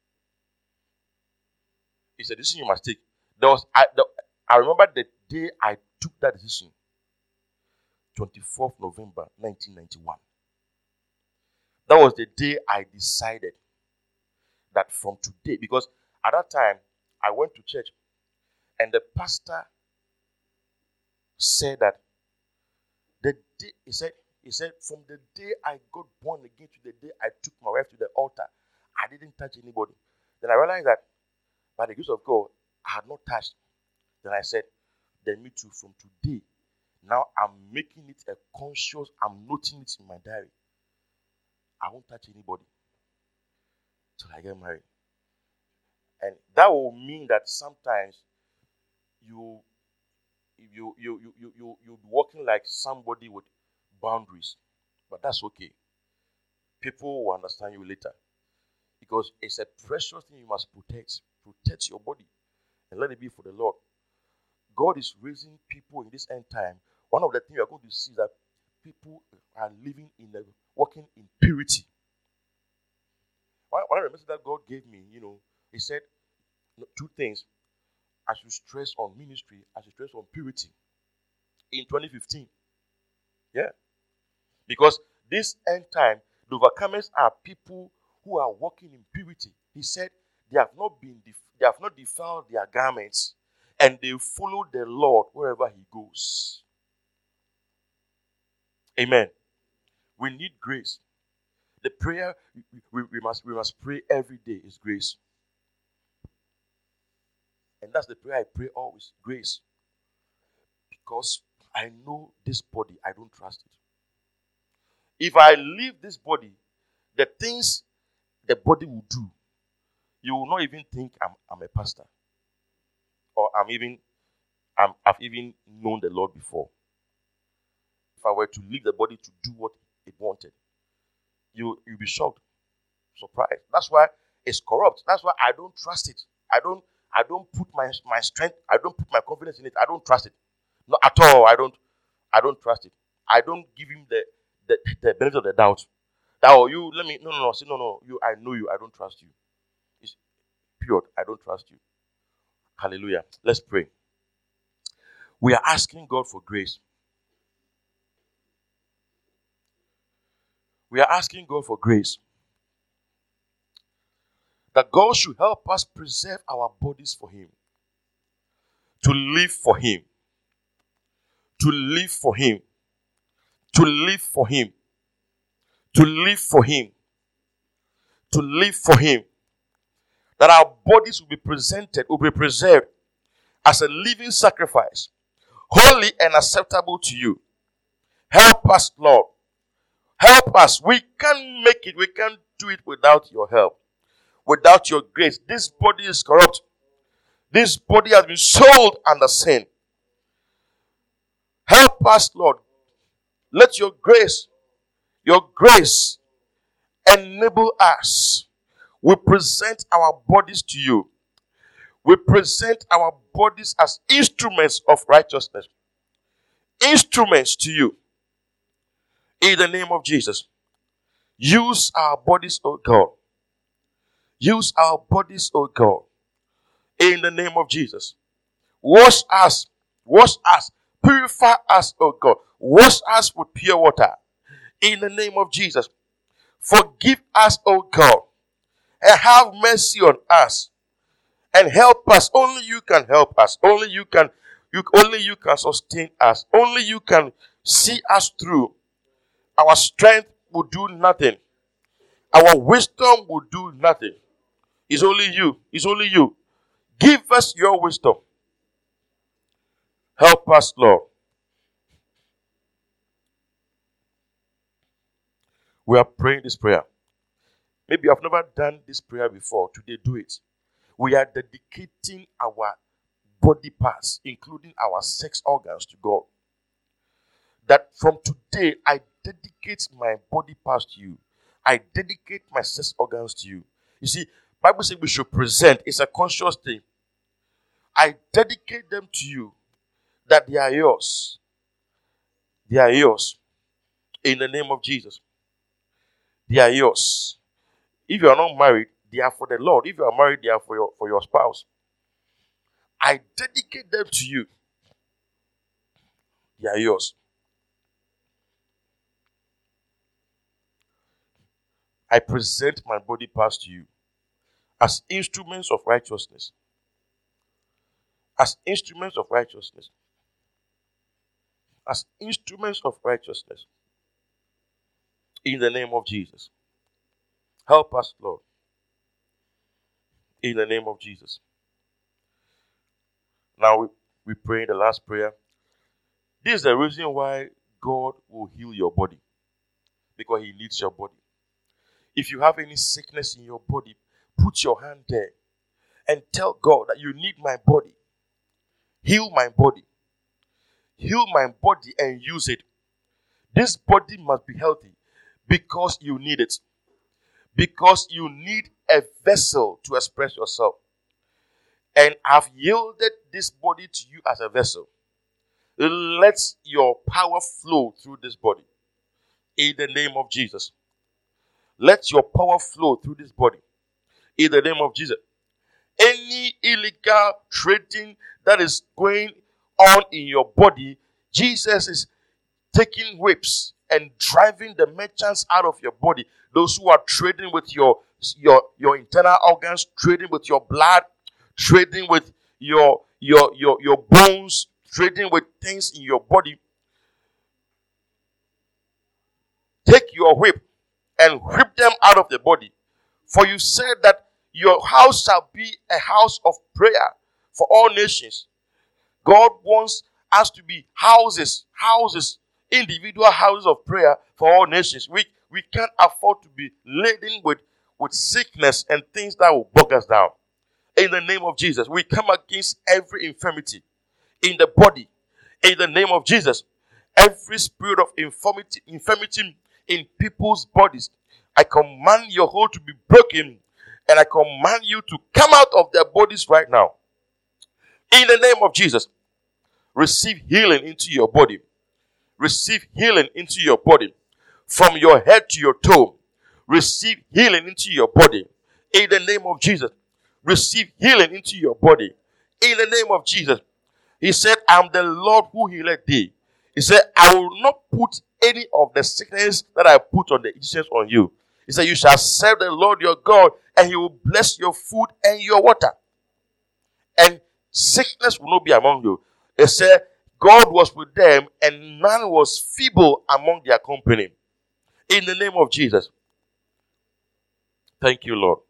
It's a decision you must take. There was I, the, I remember the day I took that decision. twenty-fourth of November nineteen ninety-one. That was the day I decided that from today, because at that time I went to church and the pastor said that the day he said he said from the day I got born again to the day I took my wife to the altar, I didn't touch anybody. Then I realized that by the grace of God, I had not touched. Then I said, then me too, from today, now I'm making it a conscious, I'm noting it in my diary. I won't touch anybody till I get married. And that will mean that sometimes you you you you you you you're walking like somebody with boundaries. But that's okay. People will understand you later. Because it's a precious thing you must protect. Protect your body. And let it be for the Lord. God is raising people in this end time. One of the things you're going to see is that people are living in a walking in purity. One of the messages that God gave me, you know, He said two things. I should stress on ministry, I should stress on purity. In twenty fifteen. Yeah. Because this end time, the overcomers are people who are walking in purity. He said they have not been def- they have not defiled their garments, and they follow the Lord wherever He goes. Amen. We need grace. The prayer we, we, we must we must pray every day is grace. And that's the prayer I pray always, grace. Because I know this body, I don't trust it. If I leave this body, the things the body will do, you will not even think I'm, I'm a pastor. Or I'm even, I'm, I've even known the Lord before. If I were to leave the body to do what it wanted, you, you'll be shocked, surprised. That's why it's corrupt. That's why I don't trust it. I don't I don't put my, my strength, I don't put my confidence in it. I don't trust it. Not at all. I don't I don't trust it. I don't give him the, the, the benefit of the doubt. That, oh, you, let me, no, no, no, say, no, no, you, I know you, I don't trust you. It's pure, I don't trust you. Hallelujah. Let's pray. We are asking God for grace. We are asking God for grace. That God should help us preserve our bodies for Him. To live for Him. To live for Him. To live for Him. To live for Him. To live for Him. That our bodies will be presented, will be preserved as a living sacrifice, holy and acceptable to you. Help us, Lord. Help us. We can't make it. We can't do it without your help. Without your grace. This body is corrupt. This body has been sold under sin. Help us, Lord. Let your grace, your grace enable us. We present our bodies to you. We present our bodies as instruments of righteousness. Instruments to you. In the name of Jesus. Use our bodies, O God. Use our bodies, O God. In the name of Jesus. Wash us. Wash us. Purify us, O God. Wash us with pure water. In the name of Jesus. Forgive us, O God. And have mercy on us. And help us. Only you can help us. Only you can, you, only you can sustain us. Only you can see us through. Our strength will do nothing. Our wisdom will do nothing. It's only you. It's only you. Give us your wisdom. Help us, Lord. We are praying this prayer. Maybe I've never done this prayer before. Today, do it. We are dedicating our body parts, including our sex organs, to God. That from today, I dedicate my body parts to you. I dedicate my sex organs to you. You see, Bible says we should present. It's a conscious thing. I dedicate them to you, that they are yours. They are yours. In the name of Jesus. They are yours. If you are not married, they are for the Lord. If you are married, they are for your, for your spouse. I dedicate them to you. They are yours. I present my body parts to you as instruments of righteousness. As instruments of righteousness. As instruments of righteousness. In the name of Jesus. Help us, Lord. In the name of Jesus. Now we, we pray the last prayer. This is the reason why God will heal your body. Because He needs your body. If you have any sickness in your body, put your hand there and tell God that you need my body. Heal my body. Heal my body and use it. This body must be healthy because you need it. Because you need a vessel to express yourself. And I've yielded this body to you as a vessel. Let your power flow through this body. In the name of Jesus. Let your power flow through this body. In the name of Jesus. Any illegal trading that is going on in your body, Jesus is taking whips and driving the merchants out of your body. Those who are trading with your, your, your internal organs, trading with your blood, trading with your, your, your, your bones, trading with things in your body. Take your whip and whip them out of the body. For you said that your house shall be a house of prayer for all nations. God wants us to be houses, houses, individual houses of prayer for all nations. We, we can't afford to be laden with, with sickness and things that will bog us down. In the name of Jesus, we come against every infirmity in the body. In the name of Jesus, every spirit of infirmity, infirmity in people's bodies, I command your hold to be broken, and I command you to come out of their bodies right now. In the name of Jesus, receive healing into your body. Receive healing into your body. From your head to your toe, receive healing into your body. In the name of Jesus, receive healing into your body. In the name of Jesus. He said, I am the Lord who healeth thee. He said, I will not put any of the sickness that I put on the Egyptians on you. He said, you shall serve the Lord your God, and He will bless your food and your water. And sickness will not be among you. He said, God was with them, and none was feeble among their company. In the name of Jesus. Thank you, Lord.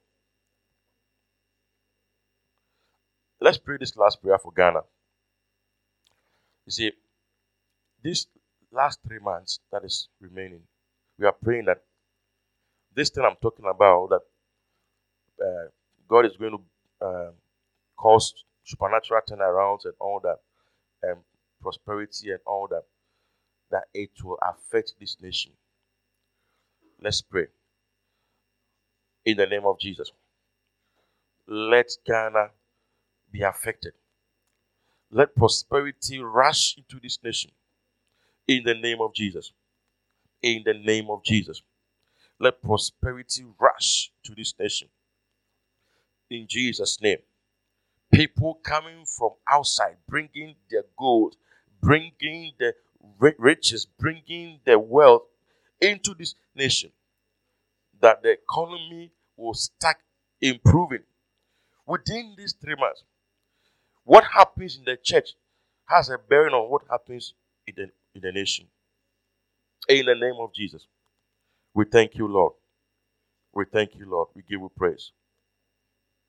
Let's pray this last prayer for Ghana. You see, these last three months that is remaining, we are praying that this thing I'm talking about, that uh, God is going to uh, cause supernatural turnarounds and all that, and prosperity and all that, that it will affect this nation. Let's pray. In the name of Jesus. Let Ghana be affected. Let prosperity rush into this nation. In the name of Jesus. In the name of Jesus. Let prosperity rush to this nation. In Jesus' name. People coming from outside, bringing their gold, bringing the riches, bringing the wealth into this nation. That the economy will start improving. Within these three months, what happens in the church has a bearing on what happens in the, in the nation. In the name of Jesus, we thank you, Lord. We thank you, Lord. We give you praise.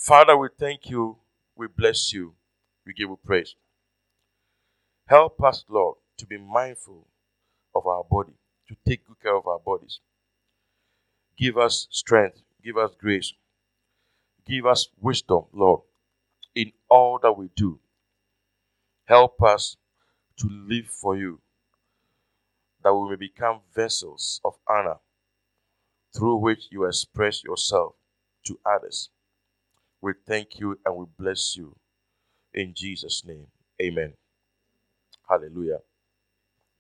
Father, we thank you. We bless you. We give you praise. Help us, Lord, to be mindful of our body, to take good care of our bodies. Give us strength. Give us grace. Give us wisdom, Lord, in all that we do. Help us to live for you, that we may become vessels of honor through which you express yourself to others. We thank you and we bless you in Jesus' name. Amen. Hallelujah.